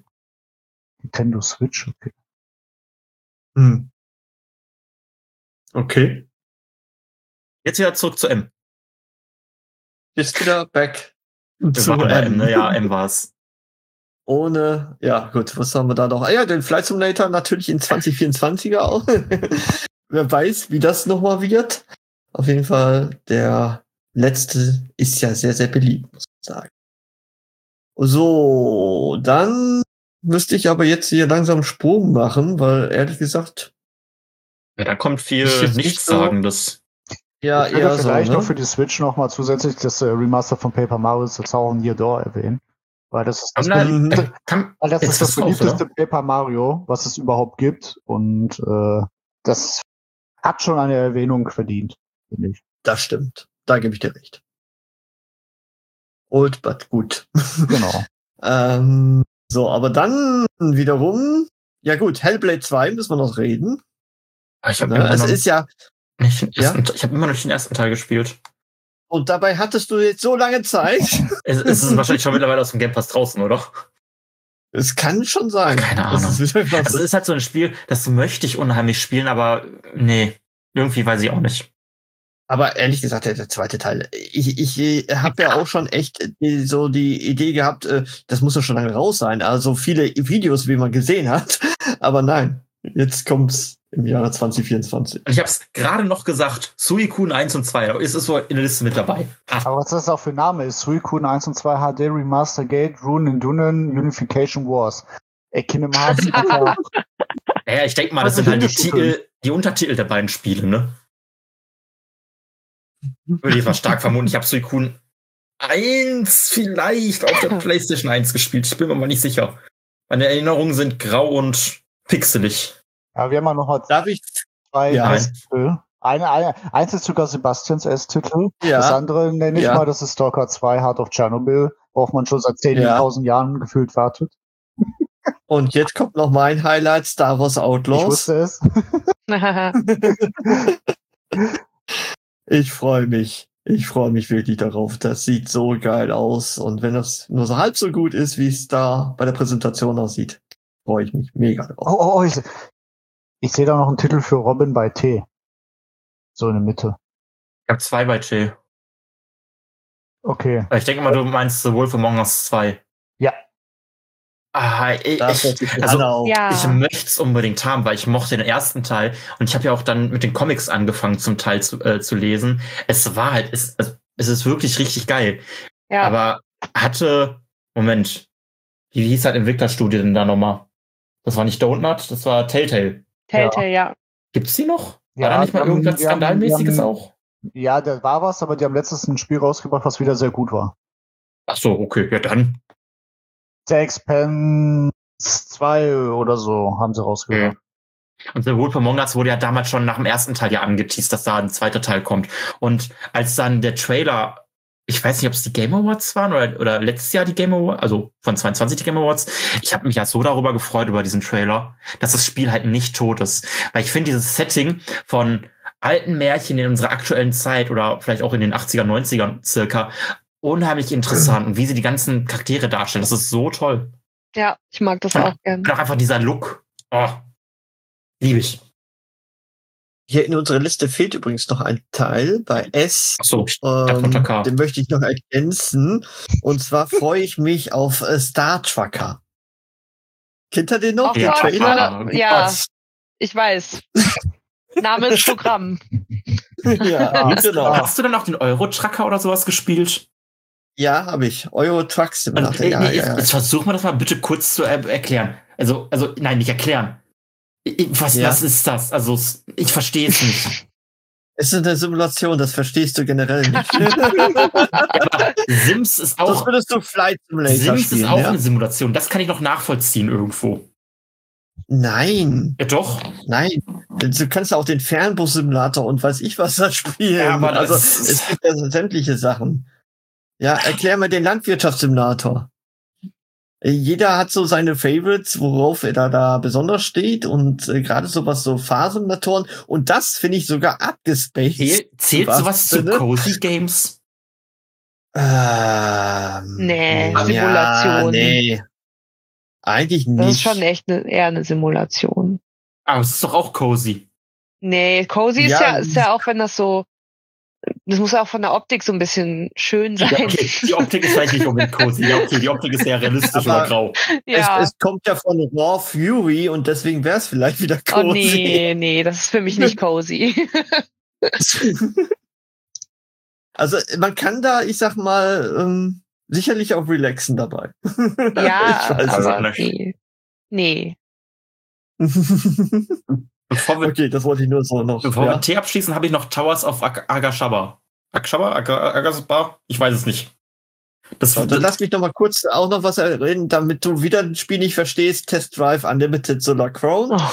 Nintendo Switch. Okay. Hm. Okay. Jetzt wieder zurück zu M. Ist wieder back Wir zu waren bei M, M. ne? Ja, M war's. Ohne, ja gut, was haben wir da noch? Ah ja, den Flight Simulator natürlich in zwanzig vierundzwanziger auch. Wer weiß, wie das nochmal wird. Auf jeden Fall, der letzte ist ja sehr, sehr beliebt, muss man sagen. So, dann müsste ich aber jetzt hier langsam einen Sprung machen, weil ehrlich gesagt, Ja, da kommt viel Ist jetzt nicht so- Nichtssagendes. ja, Ich würde eher so, vielleicht noch ne? für die Switch noch mal zusätzlich das äh, Remaster von Paper Mario The Thousand Year Door erwähnen. Weil das ist das, Aber Mhm. nein, äh, kann, weil das, jetzt ist das ist raus, beliebteste oder? Paper Mario, was es überhaupt gibt. Und äh, das hat schon eine Erwähnung verdient, finde ich. Das stimmt. Da gebe ich dir recht. Old, but gut. Genau. ähm, so, aber dann wiederum, ja gut, Hellblade zwei müssen wir noch reden. Ah, Ich habe Ne? immer, Es noch ist ja, nicht den Ja? ersten, ich hab immer noch nicht den ersten Teil gespielt. und dabei hattest du jetzt so lange Zeit. Es, es ist wahrscheinlich schon mittlerweile aus dem Game Pass draußen, oder? Es kann schon sein. Keine Das Ahnung. ist wieder was- Also es ist halt so ein Spiel, das möchte ich unheimlich spielen, aber nee, irgendwie weiß ich auch nicht. Aber ehrlich gesagt, der, der zweite Teil, ich, ich habe ja auch schon echt die, so die Idee gehabt, äh, das muss ja schon lange raus sein. Also viele Videos, wie man gesehen hat. Aber nein, jetzt kommt's im Jahre zwanzig vierundzwanzig. Und ich habe es gerade noch gesagt, Suicune eins und zwei, da ist es so in der Liste mit dabei. Ah, Aber was das auch für ein Name ist, Suicune eins und zwei H D Remaster Gate, Rune and Dunen, Unification Wars. Ey, Kingdom Hearts, Alter. ja, ich denke mal, das Also sind halt die, Hinterstufe. Titel, die Untertitel der beiden Spiele, ne? Würde ich mal stark vermuten. Ich habe Suicune eins vielleicht auf der PlayStation eins gespielt. Ich bin mir mal nicht sicher. Meine Erinnerungen sind grau und pixelig. Ja, wir haben ja noch mal Darf ich? zwei Ja. S-Titel. Eine, eine, eins ist sogar Sebastians S-Titel. Ja. Das andere nenne ich Ja. mal, das ist Stalker zwei, Heart of Chernobyl, worauf man schon seit zehntausend Jahren gefühlt wartet. Und jetzt kommt noch mein Highlight, Star Wars Ich Outlaws. wusste es. Ich freue mich. Ich freue mich wirklich darauf. Das sieht so geil aus. Und wenn das nur so halb so gut ist, wie es da bei der Präsentation aussieht, freue ich mich mega drauf. Oh, oh, oh, ich, ich sehe da noch einen Titel für Robin bei T. So in der Mitte. Ich habe zwei bei Chill. Okay. Ich denke mal, du meinst The Wolf Among Us zwei. Ja. Ah, ich, Das wird die ich, also, Anna auch. Ja. ich möchte es unbedingt haben, weil ich mochte den ersten Teil und ich habe ja auch dann mit den Comics angefangen zum Teil zu, äh, zu lesen. Es war halt, es, also, es ist wirklich richtig geil. Ja. Aber hatte, Moment, wie hieß halt Entwicklerstudie denn da nochmal? Das war nicht Donut, das war Telltale. Telltale, ja. Gibt's die noch? War Ja, da nicht mal die haben- irgendwas die haben- Skandalmäßiges die haben- auch? Ja, da war was, aber die haben letztens ein Spiel rausgebracht, was wieder sehr gut war. Ach so, okay, ja dann. The Expanse zwei oder so haben sie rausgebracht. Und The Wolf Among Us wurde ja damals schon nach dem ersten Teil ja angeteased, dass da ein zweiter Teil kommt. Und als dann der Trailer, ich weiß nicht, ob es die Game Awards waren oder, oder letztes Jahr die Game Awards, also von zweiundzwanzig die Game Awards, ich habe mich ja so darüber gefreut, über diesen Trailer, dass das Spiel halt nicht tot ist. Weil ich finde dieses Setting von alten Märchen in unserer aktuellen Zeit oder vielleicht auch in den achtziger, neunzigern circa unheimlich interessant. Und wie sie die ganzen Charaktere darstellen, das ist so toll. Ja, ich mag das auch gern. Und auch einfach dieser Look. Oh, liebe ich. Hier in unserer Liste fehlt übrigens noch ein Teil bei S. Ach so, ich dachte Ähm, unter K. den möchte ich noch ergänzen. Und zwar freue ich mich auf äh, Star Trucker. Kennt ihr den noch? Ach den ja, Gott, Trailer? Mann, ja, ich weiß. Name ist Programm. Ja, Hast, genau. hast du dann auch den Euro-Trucker oder sowas gespielt? Ja, habe ich. Euro Truck Und, Simulator. äh, Ja, nee, ja, jetzt, ja. jetzt versuch mal das mal bitte kurz zu äh, erklären. Also, also, nein, nicht erklären. Ich- Was, Ja. was ist das? Also, s- ich verstehe es nicht. Es ist eine Simulation, das verstehst du generell nicht. Sims ist Sonst auch, würdest du Flight Simulator Sims spielen, ist auch ja? eine Simulation. Das kann ich noch nachvollziehen irgendwo. Nein, Ja, doch. nein. Du kannst auch den Fernbus-Simulator und weiß ich was da spielen. Ja, aber das also, ist- es gibt ja sämtliche Sachen. Ja, erklär mir den Landwirtschaftssimulator. Jeder hat so seine Favorites, worauf er da, da besonders steht und äh, gerade sowas so Fahrsimulatoren und das finde ich sogar abgespaced. Zähl, zählt Was sowas zu bitte? Cozy Games? Ähm, Nee, ja, Simulation. nee. Eigentlich nicht. Das ist schon echt eine, eher eine Simulation. Aber es ist doch auch Cozy. Nee, Cozy ist Ja. ja, ist ja auch, wenn das so das muss auch von der Optik so ein bisschen schön sein. Ja, okay. Die Optik ist vielleicht nicht unbedingt cozy. Ja, okay, die Optik ist sehr realistisch Aber oder grau. Ja. Es, es kommt ja von Raw Fury und deswegen wäre es vielleicht wieder Oh cozy. nee, nee, das ist für mich nicht cozy. Also man kann da, ich sag mal, ähm, sicherlich auch relaxen dabei. Ja, Ich weiß es aber nicht. nee. Nee. Bevor wir, Okay, das wollte ich nur so noch. bevor ja. wir Tee abschließen, habe ich noch Towers of Ag- Agashaba. Agashaba? Ag- Agashaba? Ich weiß es nicht. Das, So, dann lass mich noch mal kurz auch noch was erinnern, damit du wieder ein Spiel nicht verstehst. Test Drive Unlimited Solar Crown. Oh.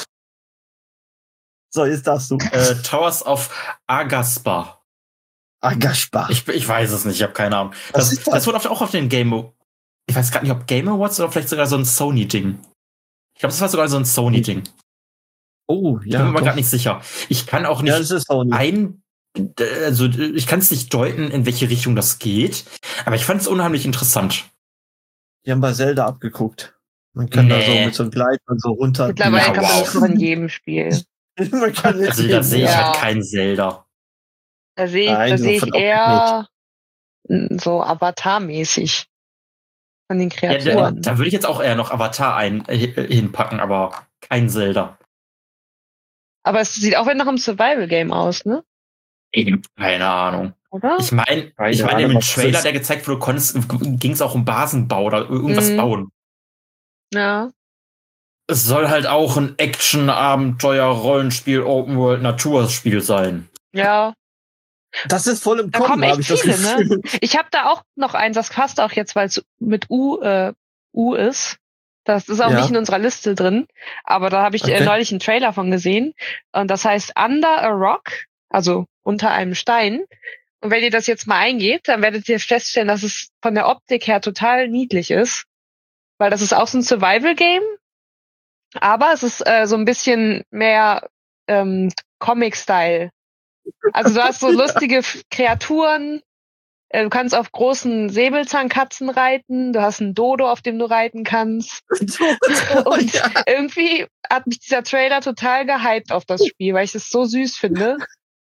So, jetzt darfst du. äh, Towers of Agaspa. Agashba. Ich, ich weiß es nicht, ich habe keine Ahnung. Was Das, ist das? das wurde auch auf den Game Awards. Ich weiß gar nicht, ob Game Awards oder vielleicht sogar so ein Sony-Ding. Ich glaube, das war sogar so ein Sony-Ding. Oh, Ich ja. bin mir aber doch. gerade nicht sicher. Ich kann auch Ja, nicht das ist Sony. ein. Also, ich kann es nicht deuten, in welche Richtung das geht. Aber ich fand es unheimlich interessant. Die haben bei Zelda abgeguckt. Man kann da so Nee. mit so einem Gleitband so runter. Mittlerweile Ja, kann man wow. das noch in jedem Spiel. Man kann jetzt Also, da sehe ich Ja. halt kein Zelda. Da sehe ich, Nein, da so sehe von ich Optik eher mm, so Avatar-mäßig von den Ja, da, Kreaturen. da würde ich jetzt auch eher noch Avatar ein, äh, hinpacken, aber kein Zelda. Aber es sieht auch wieder nach einem Survival-Game aus, ne? Keine Ahnung. Oder? Ich meine, Keine ich meine, Ahnung, im was das Trailer, ist. der gezeigt wurde, ging es auch um Basenbau oder irgendwas Mhm. bauen. Ja. Es soll halt auch ein Action, Abenteuer, Rollenspiel, Open World, Naturspiel sein. Ja. Das ist voll im Da Kommen, kommen echt habe ich das viele, ne? Gefühl. Ich habe da auch noch eins, das passt auch jetzt, weil es mit U, äh, U ist. Das ist auch Ja. nicht in unserer Liste drin, aber da habe ich äh, Okay. neulich einen Trailer von gesehen. Und das heißt Under a Rock, also unter einem Stein. Und wenn ihr das jetzt mal eingebt, dann werdet ihr feststellen, dass es von der Optik her total niedlich ist. Weil das ist auch so ein Survival-Game, aber es ist äh, so ein bisschen mehr ähm, Comic-Style. Also du hast so lustige F- Kreaturen, äh, du kannst auf großen Säbelzahnkatzen reiten, du hast einen Dodo, auf dem du reiten kannst. Und Ja. irgendwie hat mich dieser Trailer total gehypt auf das Spiel, weil ich es so süß finde.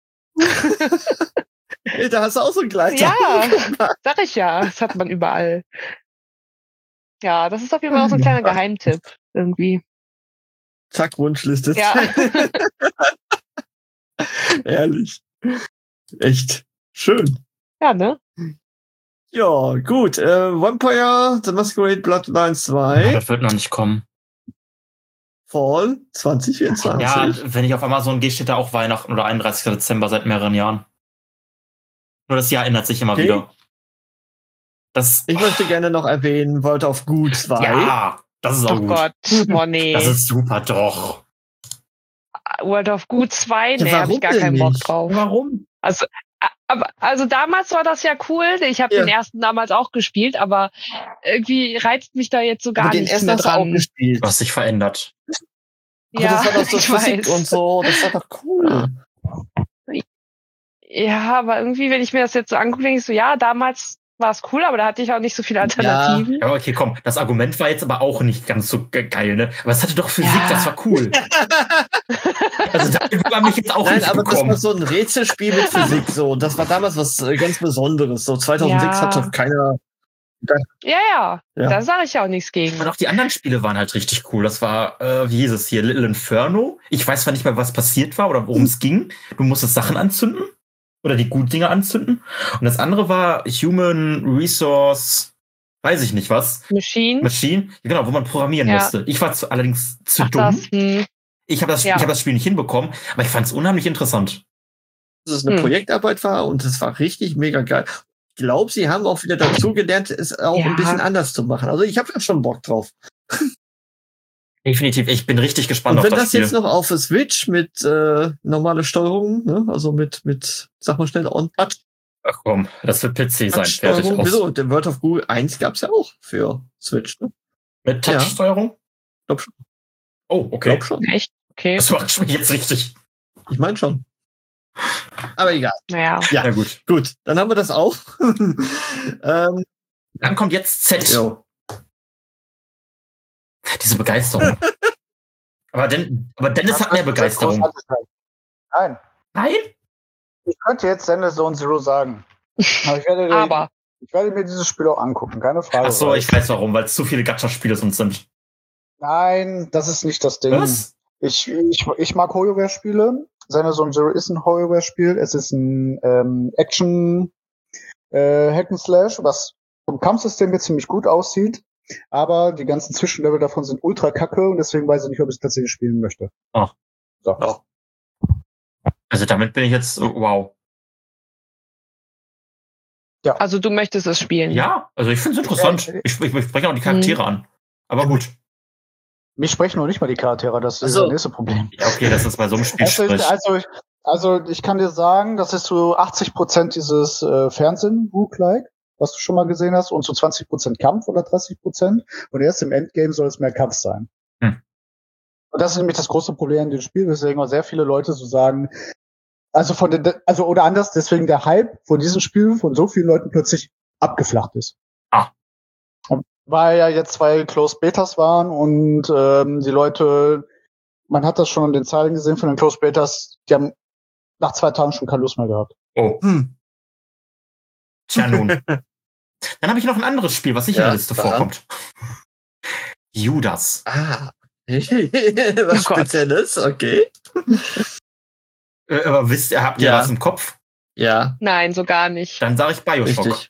Ey, da hast du auch so ein Gleiter. Ja, sag ich ja, das hat man überall. Ja, das ist auf jeden Fall auch so ein kleiner Geheimtipp irgendwie. Zack, Wunschliste. Ja. Ehrlich. Echt schön. Ja, ne? Ja, gut. Äh, Vampire, The Masquerade Bloodlines zwei, Das wird noch nicht kommen. Fall zwanzig vierundzwanzig. Ja, wenn ich auf Amazon gehe, steht da auch Weihnachten oder einunddreißigster Dezember seit mehreren Jahren. Nur das Jahr ändert sich immer Okay. wieder. Das, Ich möchte gerne noch erwähnen, World of Goo zwei. ja, das ist auch Oh gut. Gott, oh nee. Das ist super, doch. World of Goo zwei, Ja, nee, hab warum ich gar denn keinen Bock nicht? drauf. Warum? Also, a- aber, also damals war das ja cool. Ich habe Ja. den ersten damals auch gespielt, aber irgendwie reizt mich da jetzt so gar Aber den nichts ersten mehr hast du auch dran. gespielt. Du hast dich verändert. Aber Ja, das war doch so ich Physik weiß. und so. Das war doch cool. Ja, aber irgendwie, wenn ich mir das jetzt so angucke, denke ich so, ja, damals war es cool, aber da hatte ich auch nicht so viele Alternativen. Ja, okay, komm. Das Argument war jetzt aber auch nicht ganz so ge- geil, ne? Aber es hatte doch Physik, Ja. das war cool. Also da war mich jetzt auch Nein, nicht aber das gekommen. war so ein Rätselspiel mit Physik. So, das war damals was äh, ganz Besonderes. So zweitausendsechs Ja. hat doch keiner. Ja, ja, Ja. da sage ich ja auch nichts gegen. Und auch die anderen Spiele waren halt richtig cool. Das war, äh, wie hieß es hier, Little Inferno. Ich weiß zwar nicht mehr, was passiert war oder worum es ging. Du musstest Sachen anzünden oder die guten Dinge anzünden. Und das andere war Human Resource, weiß ich nicht was, Machine. Machine, genau, wo man programmieren Ja. musste. Ich war zu, allerdings zu Ach, dumm. das, hm. Ich habe das, Ja. ich hab das Spiel nicht hinbekommen, aber ich fand es unheimlich interessant. Dass es eine Hm. Projektarbeit war und es war richtig mega geil. Ich glaube, sie haben auch wieder dazu gelernt, es auch Ja. ein bisschen anders zu machen. Also ich habe da schon Bock drauf. Definitiv, ich bin richtig gespannt Und auf wenn das, das Spiel. jetzt noch auf der Switch mit äh, normale Steuerung, ne? Also mit, mit, sag mal schnell, On-Touch. Ach komm, das wird P C sein, fertig Steuerung. aus. Wieso? Der World of Goo eins gab's ja auch für Switch, ne? Mit Ja. Touch-Steuerung? Glaub schon. Oh, okay. Glaub schon. Echt? Okay. Das macht mich jetzt richtig. Ich meine schon. Aber egal. Naja. Ja. Ja, gut. Gut, dann haben wir das auch. ähm, Dann kommt jetzt Z. jo. Diese Begeisterung. aber, Den, aber Dennis hat mehr Begeisterung. Nein. Nein? Ich könnte jetzt Zenless Zone Zero sagen. Aber ich werde, Aber. ich werde mir dieses Spiel auch angucken, keine Frage. Ach so, ich weiß warum, weil es zu viele Gacha-Spiele sonst sind. Nein, das ist nicht das Ding. Was? Ich, ich, ich mag HorrorWare-Spiele. Zenless Zone Zero ist ein HorrorWare-Spiel. Es ist ein ähm, Action äh, Hack'n'Slash, was vom Kampfsystem jetzt ziemlich gut aussieht. Aber die ganzen Zwischenlevel davon sind ultra kacke und deswegen weiß ich nicht, ob ich es tatsächlich spielen möchte. Oh. So. Oh. Also damit bin ich jetzt, wow. Also du möchtest es spielen. Ja, also ich finde es interessant. Ja, Ich, ich, ich spreche auch die Charaktere Mhm. an. Aber gut. Mich sprechen noch nicht mal die Charaktere, das ist Also- das nächste Problem. Ja, okay, das ist bei so einem Spiel Also ich, sprich. also, ich, also ich kann dir sagen, das ist so achtzig Prozent dieses äh, Fernsehen-Rook-like, was du schon mal gesehen hast, und so zwanzig Prozent Kampf oder dreißig Prozent. Und erst im Endgame soll es mehr Kampf sein. Hm. Und das ist nämlich das große Problem in dem Spiel, weswegen auch sehr viele Leute so sagen, also von den, also oder anders, deswegen der Hype von diesem Spiel von so vielen Leuten plötzlich abgeflacht ist. Ah. Weil ja jetzt zwei Closed Betas waren und ähm, die Leute, man hat das schon an den Zahlen gesehen von den Closed Betas, die haben nach zwei Tagen schon keine Lust mehr gehabt. Oh, Hm. tja nun. Dann habe ich noch ein anderes Spiel, was nicht in Ja, der Liste aha. vorkommt. Judas. Ah. Was Oh Gott. Spezielles, okay. Äh, aber wisst ihr, habt ihr Ja. was im Kopf? Ja, Nein, so gar nicht. Dann sage ich Bioshock. richtig.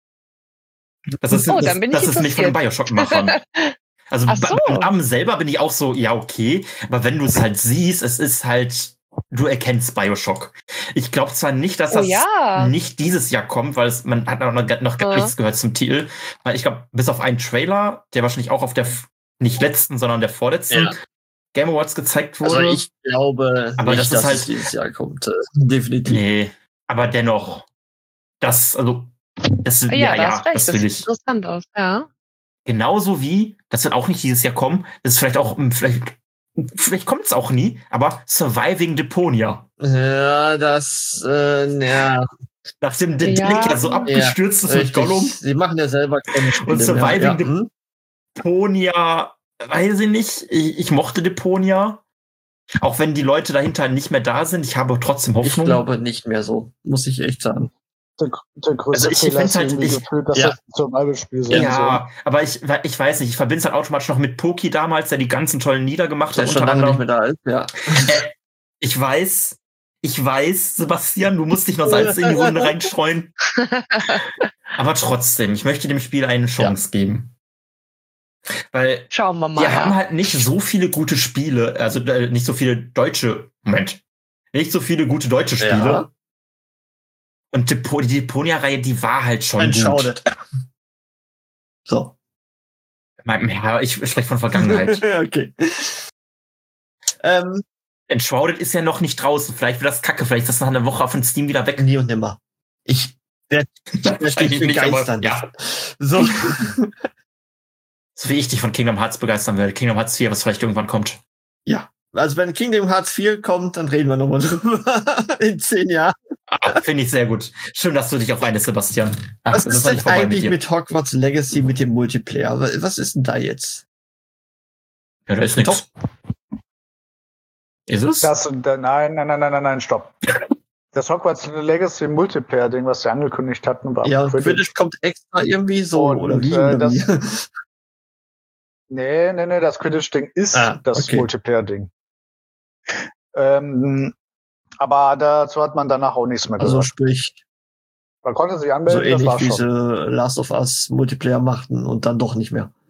Das ist, Oh, das, dann bin ich das ist nicht von den Bioshock-Machern. Also Ach so. beim Namen selber bin ich auch so, ja, okay. Aber wenn du es halt siehst, es ist halt, du erkennst Bioshock. Ich glaube zwar nicht, dass Oh das ja. nicht dieses Jahr kommt, weil es, man hat noch, noch gar Ja. nichts gehört zum Titel. Weil ich glaube, bis auf einen Trailer, der wahrscheinlich auch auf der, nicht letzten, sondern der vorletzten Ja. Game Awards gezeigt wurde. Also ich glaube Aber nicht, das ist dass halt- es dieses Jahr kommt. Äh, definitiv. Nee, aber dennoch, das, also, das, Ja, ja, da ja, hast recht. das Das will sieht ich. interessant aus, ja. Genauso wie, das wird auch nicht dieses Jahr kommen, das ist vielleicht auch, vielleicht, vielleicht kommt es auch nie, aber Surviving Deponia. Ja, das, äh, ja. Nachdem der Ja. Delic ja so abgestürzt ist mit richtig. Gollum, Sie machen ja selber keine Spiele Und Surviving mehr. Ja. Hm? Deponia, weiß ich nicht, ich, ich mochte Deponia. Auch wenn die Leute dahinter nicht mehr da sind, ich habe trotzdem Ich Hoffnung. glaube nicht mehr so, muss ich echt sagen. Der, der größte Also ich Fehler find's ist halt- irgendwie ich- gefühlt, dass ja. das ein Survival-Spiel sein Ja, soll. aber ich, ich weiß nicht, ich verbinde es halt automatisch noch mit Poki damals, der die ganzen tollen Lieder gemacht Der hat. schon unter lange nicht anderem. mehr da ist, ja. Äh, ich weiß, ich weiß, Sebastian, du musst dich noch Salz in die Runde reinstreuen. Aber trotzdem, ich möchte dem Spiel eine Chance geben. Weil Schauen wir mal. wir haben Ja. halt nicht so viele gute Spiele, also äh, nicht so viele deutsche, Moment, nicht so viele gute deutsche Spiele. Ja. Und die, Depo- die Deponia-Reihe, die war halt schon gut. Entschaudet. So. Ja, ich spreche von Vergangenheit. okay. Ähm, Enshrouded ist ja noch nicht draußen. Vielleicht wird das kacke. Vielleicht ist das nach einer Woche von Steam wieder weg. nie und nimmer. Ich, der, der steht Wahrscheinlich für nicht, aber Geistern. ja. So. So wie ich dich von Kingdom Hearts begeistern werde. Kingdom Hearts vier, was vielleicht irgendwann kommt. Ja. Also wenn Kingdom Hearts vier kommt, dann reden wir nochmal drüber. In zehn Jahren. Ah, finde ich sehr gut. Schön, dass du dich auf eine, Sebastian. Ach, Was das ist noch denn nicht vorbei eigentlich dir. mit Hogwarts Legacy mit dem Multiplayer? Was ist denn da jetzt? Ja, da ist nichts. Ist es? Das, da, nein, nein, nein, nein, nein, nein, stopp. Das Hogwarts Legacy Multiplayer-Ding, was sie angekündigt hatten, war Ja, und Quidditch. Quidditch kommt extra irgendwie so, Und, oder wie? äh, oder das- wie? Nee, nee, nee, das Quidditch-Ding ist Ah, das okay. Multiplayer-Ding. Ähm, aber dazu hat man danach auch nichts mehr Also gesagt. sprich, Man konnte sich so anmelden, das ähnlich war wie schon. sie Last of Us Multiplayer machten und dann doch nicht mehr.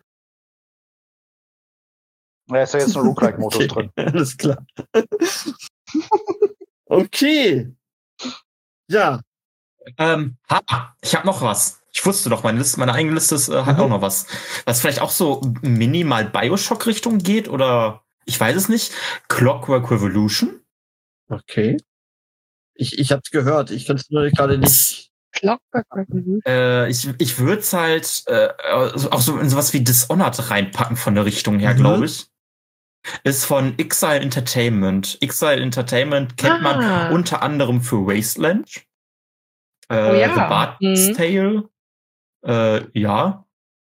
Da ist ja jetzt ein Roguelike-Modus Okay, drin. alles klar. Okay. Ja, Ähm, ha, ich habe noch was. Ich wusste doch, meine Liste, meine eigene Liste ist, äh, hat Mhm. auch noch was. Was vielleicht auch so minimal Bioshock-Richtung geht oder ich weiß es nicht. Clockwork Revolution. okay. Ich, ich hab's gehört, ich kann es nur gerade nicht. Clockwork Revolution. Äh, ich ich würde es halt äh, auch so in sowas wie Dishonored reinpacken von der Richtung her, Mhm. glaube ich. Ist von Exile Entertainment. Exile Entertainment kennt man Ah. unter anderem für Wasteland. Äh, Oh ja. The Bard's Mhm. Tale. Äh, ja.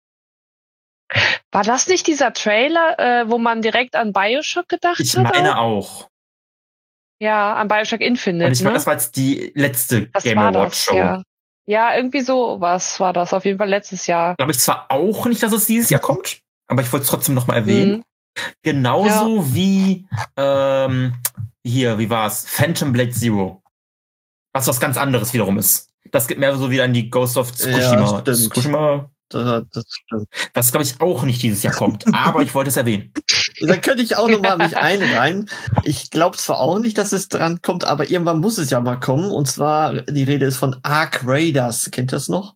War das nicht dieser Trailer, äh, wo man direkt an Bioshock gedacht Ich hat? meine auch? auch. Ja, an Bioshock Infinite. Und ich meine, ne? das war jetzt die letzte Das Game war Awards das, Show. ja. Ja, irgendwie so was war das. Auf jeden Fall letztes Jahr. Glaube ich zwar auch nicht, dass es dieses Jahr kommt, aber ich wollte es trotzdem noch mal erwähnen. Mhm. Genauso wie ähm, hier, wie war's? Phantom Blade Zero. Was was ganz anderes wiederum ist. Das geht mehr so wieder in die Ghost of Tsushima. Ja, stimmt. Tsushima, Das, das stimmt. was glaube ich auch nicht dieses Jahr kommt, aber ich wollte es erwähnen. Da könnte ich auch nochmal mich einreihen. Ich glaube zwar auch nicht, dass es dran kommt, aber irgendwann muss es ja mal kommen. Und zwar, die Rede ist von Ark Raiders. Kennt ihr das noch?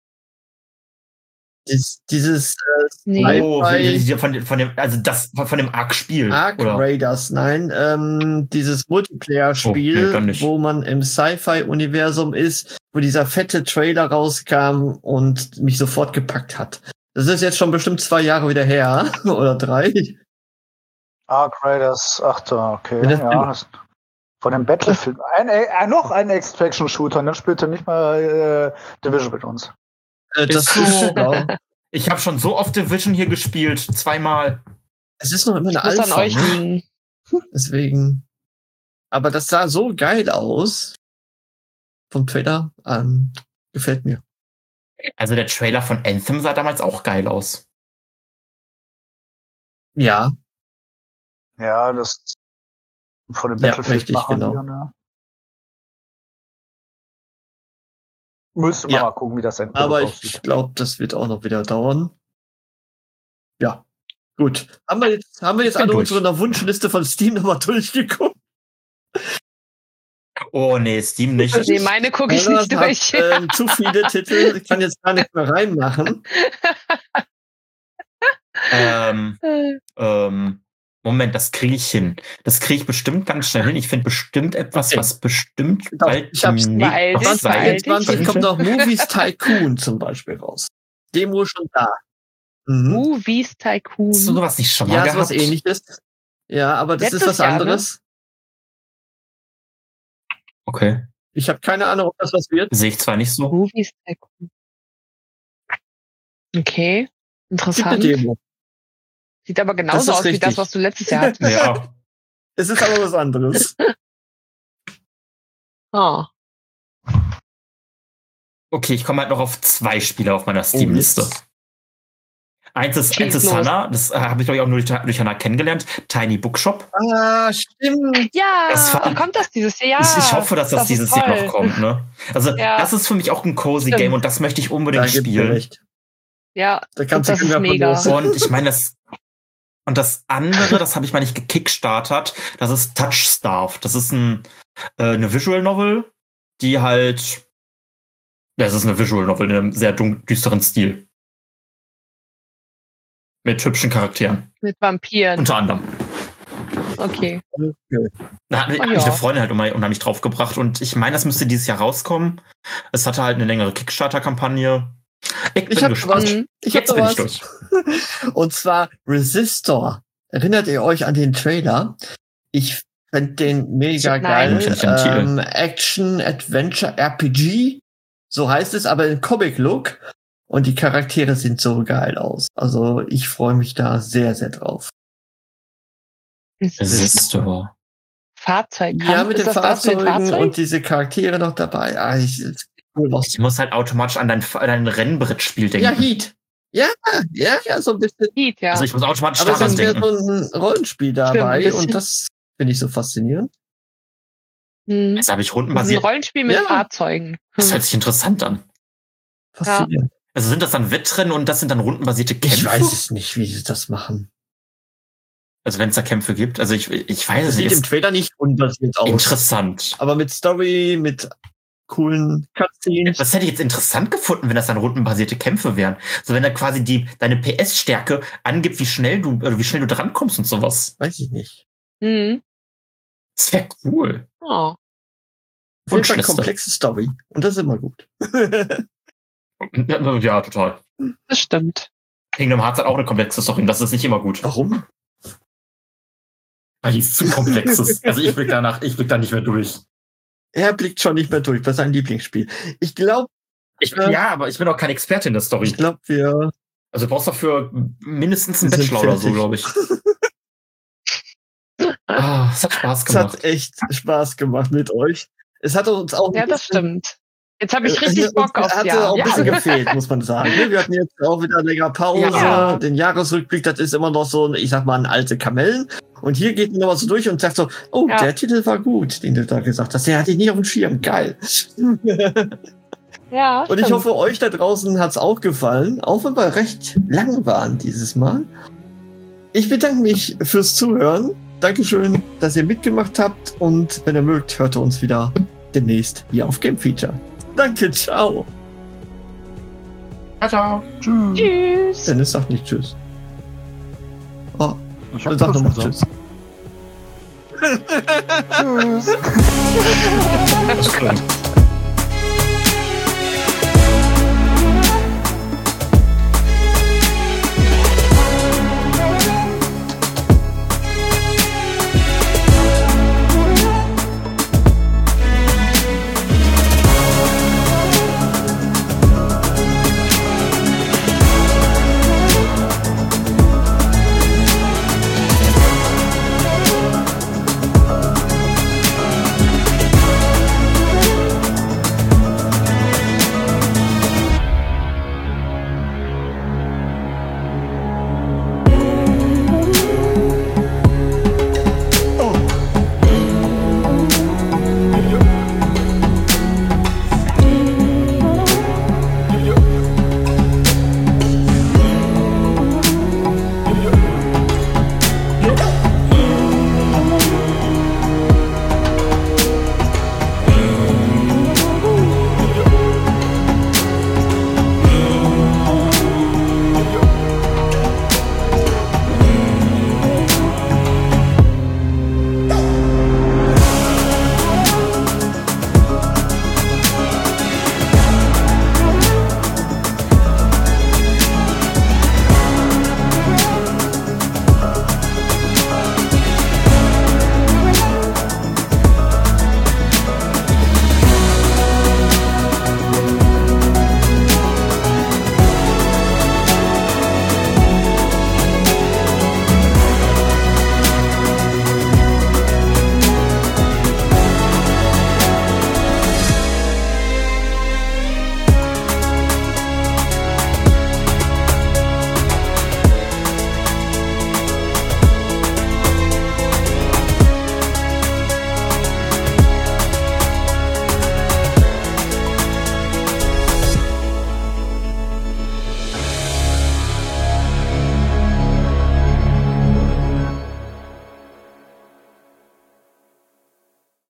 Dies, dieses äh, Nee. Oh, Sci-Fi- von, von dem, also das von dem Ark-Spiel. Ark oder? Raiders, nein, ähm, dieses Multiplayer-Spiel, Oh, nee, dann nicht. wo man im Sci-Fi-Universum ist, wo dieser fette Trailer rauskam und mich sofort gepackt hat. Das ist jetzt schon bestimmt zwei Jahre wieder her, oder drei. Ark Raiders, ach da, okay. Ja, das Ja, das, von dem Battlefield. Ein, äh, noch ein Extraction-Shooter, und dann spielt er nicht mal äh, Division mit uns. Äh, das Ist ist so. schlau. Ich habe schon so oft Division hier gespielt, zweimal. Es ist noch immer eine Muss an Alpha, euch ne? liegen. Deswegen. Aber das sah so geil aus. Vom Trailer. Ähm, gefällt mir. Also der Trailer von Anthem sah damals auch geil aus. Ja. Ja, das von dem Ja, Battlefield richtig, machen genau. wir, ne? Müsste man Ja. mal gucken, wie das Endprodukt Aber aussieht. ich glaube, das wird auch noch wieder dauern. Ja. Gut. Haben wir jetzt, haben wir jetzt Ich bin alle durch. unsere Wunschliste von Steam nochmal durchgeguckt? Oh nee, Steam nicht. Nee, meine gucke ich Oder nicht hab, durch. ähm, zu viele Titel. Ich kann jetzt gar nicht mehr reinmachen. ähm, ähm, Moment, das kriege ich hin. Das kriege ich bestimmt ganz schnell hin. Ich finde bestimmt etwas, Okay. was bestimmt Doch, bald ich hab's demnächst beeilt dich, sein beeilt dich. zwanzig könnte. kommt noch Movies Tycoon zum Beispiel raus. Demo schon da. Mhm. Movies Tycoon. Hast du sowas nicht schon mal Ja, gehabt? sowas ähnliches. Ja, aber das Letztes ist was Jahr, ne? anderes. Okay. Ich habe keine Ahnung, ob das was wird. Sehe ich zwar nicht so. Movies Tycoon. Okay, Es gibt eine interessant. Demo. Sieht aber Das genauso ist aus wie richtig. das, was du letztes Jahr hattest. Ja. Es ist aber was anderes. Oh. Okay, ich komme halt noch auf zwei Spiele auf meiner Steam-Liste. Eins ist, eins Schieß ist los. Hannah, das äh, habe ich glaube ich auch nur durch, durch Hannah kennengelernt. Tiny Bookshop. Ah, stimmt. Ja, Das war- kommt das dieses Jahr? ich, ich hoffe, dass das, das ist dieses toll. Jahr noch kommt. Ne? Also Ja. das ist für mich auch ein cozy Stimmt. Game und das möchte ich Da unbedingt gibt mir spielen. recht. Ja, Da kannst das du ist nicht mehr von mega. los. Und ich meine, das und das andere, das habe ich mal nicht gekickstartert, das ist Touchstarve. Das ist ein, äh, eine Visual Novel, die halt, das ist eine Visual Novel in einem sehr dun- düsteren Stil. Mit hübschen Charakteren. mit Vampiren. Unter anderem. Okay. Da hat mich Oh hat mich ja. eine Freundin halt unheimlich unheimlich draufgebracht und ich meine, das müsste dieses Jahr rauskommen. Es hatte halt eine längere Kickstarter-Kampagne. Ich bin Ich hab gespannt. was. Mhm. Ich hab Jetzt da bin was. ich durch. Und zwar Resistor. Erinnert ihr euch an den Trailer? Ich fand den mega Nein. geil. Ich kenn den Titel. Ähm, Action, Adventure, R P G. So heißt es, aber in Comic-Look. Und die Charaktere sind so geil aus. Also ich freue mich da sehr, sehr drauf. Resistor. Fahrzeug. Ja, mit ist den das das mit dem Fahrzeugen Fahrzeug? und diese Charaktere noch dabei. Ah, ich, ist cool aus. Ich muss halt automatisch an dein, an dein Rennbrettspiel denken. Ja, Heat. Ja, ja, ja, so ein bisschen. Heat, ja. Also ich muss automatisch Aber es daran ist ja denken. so ein Rollenspiel Stimmt, dabei ein bisschen. und das finde ich so faszinierend. Hm. Jetzt habe ich Das ist ein rundenbasiert. Rollenspiel mit Ja. Fahrzeugen. Das Hm. hört sich interessant an. Faszinierend. Also sind das dann Wettrennen und das sind dann rundenbasierte Kämpfe? Ich weiß es nicht, wie sie das machen. Also wenn es da Kämpfe gibt. Also ich, ich weiß Das es sieht im nicht. Trailer nicht unbasiert aus. Interessant. Aber mit Story, mit coolen Cutscenes. Das hätte ich jetzt interessant gefunden, wenn das dann rundenbasierte Kämpfe wären. So wenn da quasi die deine P S-Stärke angibt, wie schnell du oder wie schnell du drankommst und sowas. Weiß ich nicht. Hm. Das wäre cool. Oh. Auf jeden Fall Wunschliste. komplexe Story. Und das ist immer gut. Ja, ja, total. Das stimmt. Kingdom Hearts hat auch eine komplexe Story. Das ist nicht immer gut. Warum? Weil die zu komplex ist. Also ich blick danach, ich blick da nicht mehr durch. Er blickt schon nicht mehr durch bei seinem Lieblingsspiel. Ich glaube, Ich, Ja. ja, aber ich bin auch kein Experte in der Story. ich glaube, wir Also du brauchst dafür mindestens einen Wir sind Bachelor oder so, fertig. glaube ich. Ah, es hat Spaß Es gemacht. hat echt Spaß gemacht mit euch. Es hat uns auch. Ja, das stimmt. Jetzt habe ich richtig Es Bock aufs hatte Jahr. auch ein bisschen gefehlt, muss man sagen. Wir hatten jetzt auch wieder länger Pause. Ja. Den Jahresrückblick, das ist immer noch so, ein, ich sag mal, ein alte Kamellen. Und hier geht man nochmal so durch und sagt so, oh, Ja. der Titel war gut, den du da gesagt hast. Der hatte ich nicht auf dem Schirm. Geil. Ja, Und ich stimmt. hoffe, euch da draußen hat's auch gefallen, auch wenn wir recht lang waren dieses Mal. Ich bedanke mich fürs Zuhören. Dankeschön, dass ihr mitgemacht habt. Und wenn ihr mögt, hört ihr uns wieder demnächst hier auf Game Feature. Danke, ciao. Ciao, ciao. Tschüss. Tschüss. Dennis sagt nicht Tschüss. Oh, Ich dann hab sag Tschüss nochmal gesagt. Tschüss. Tschüss. Das stimmt.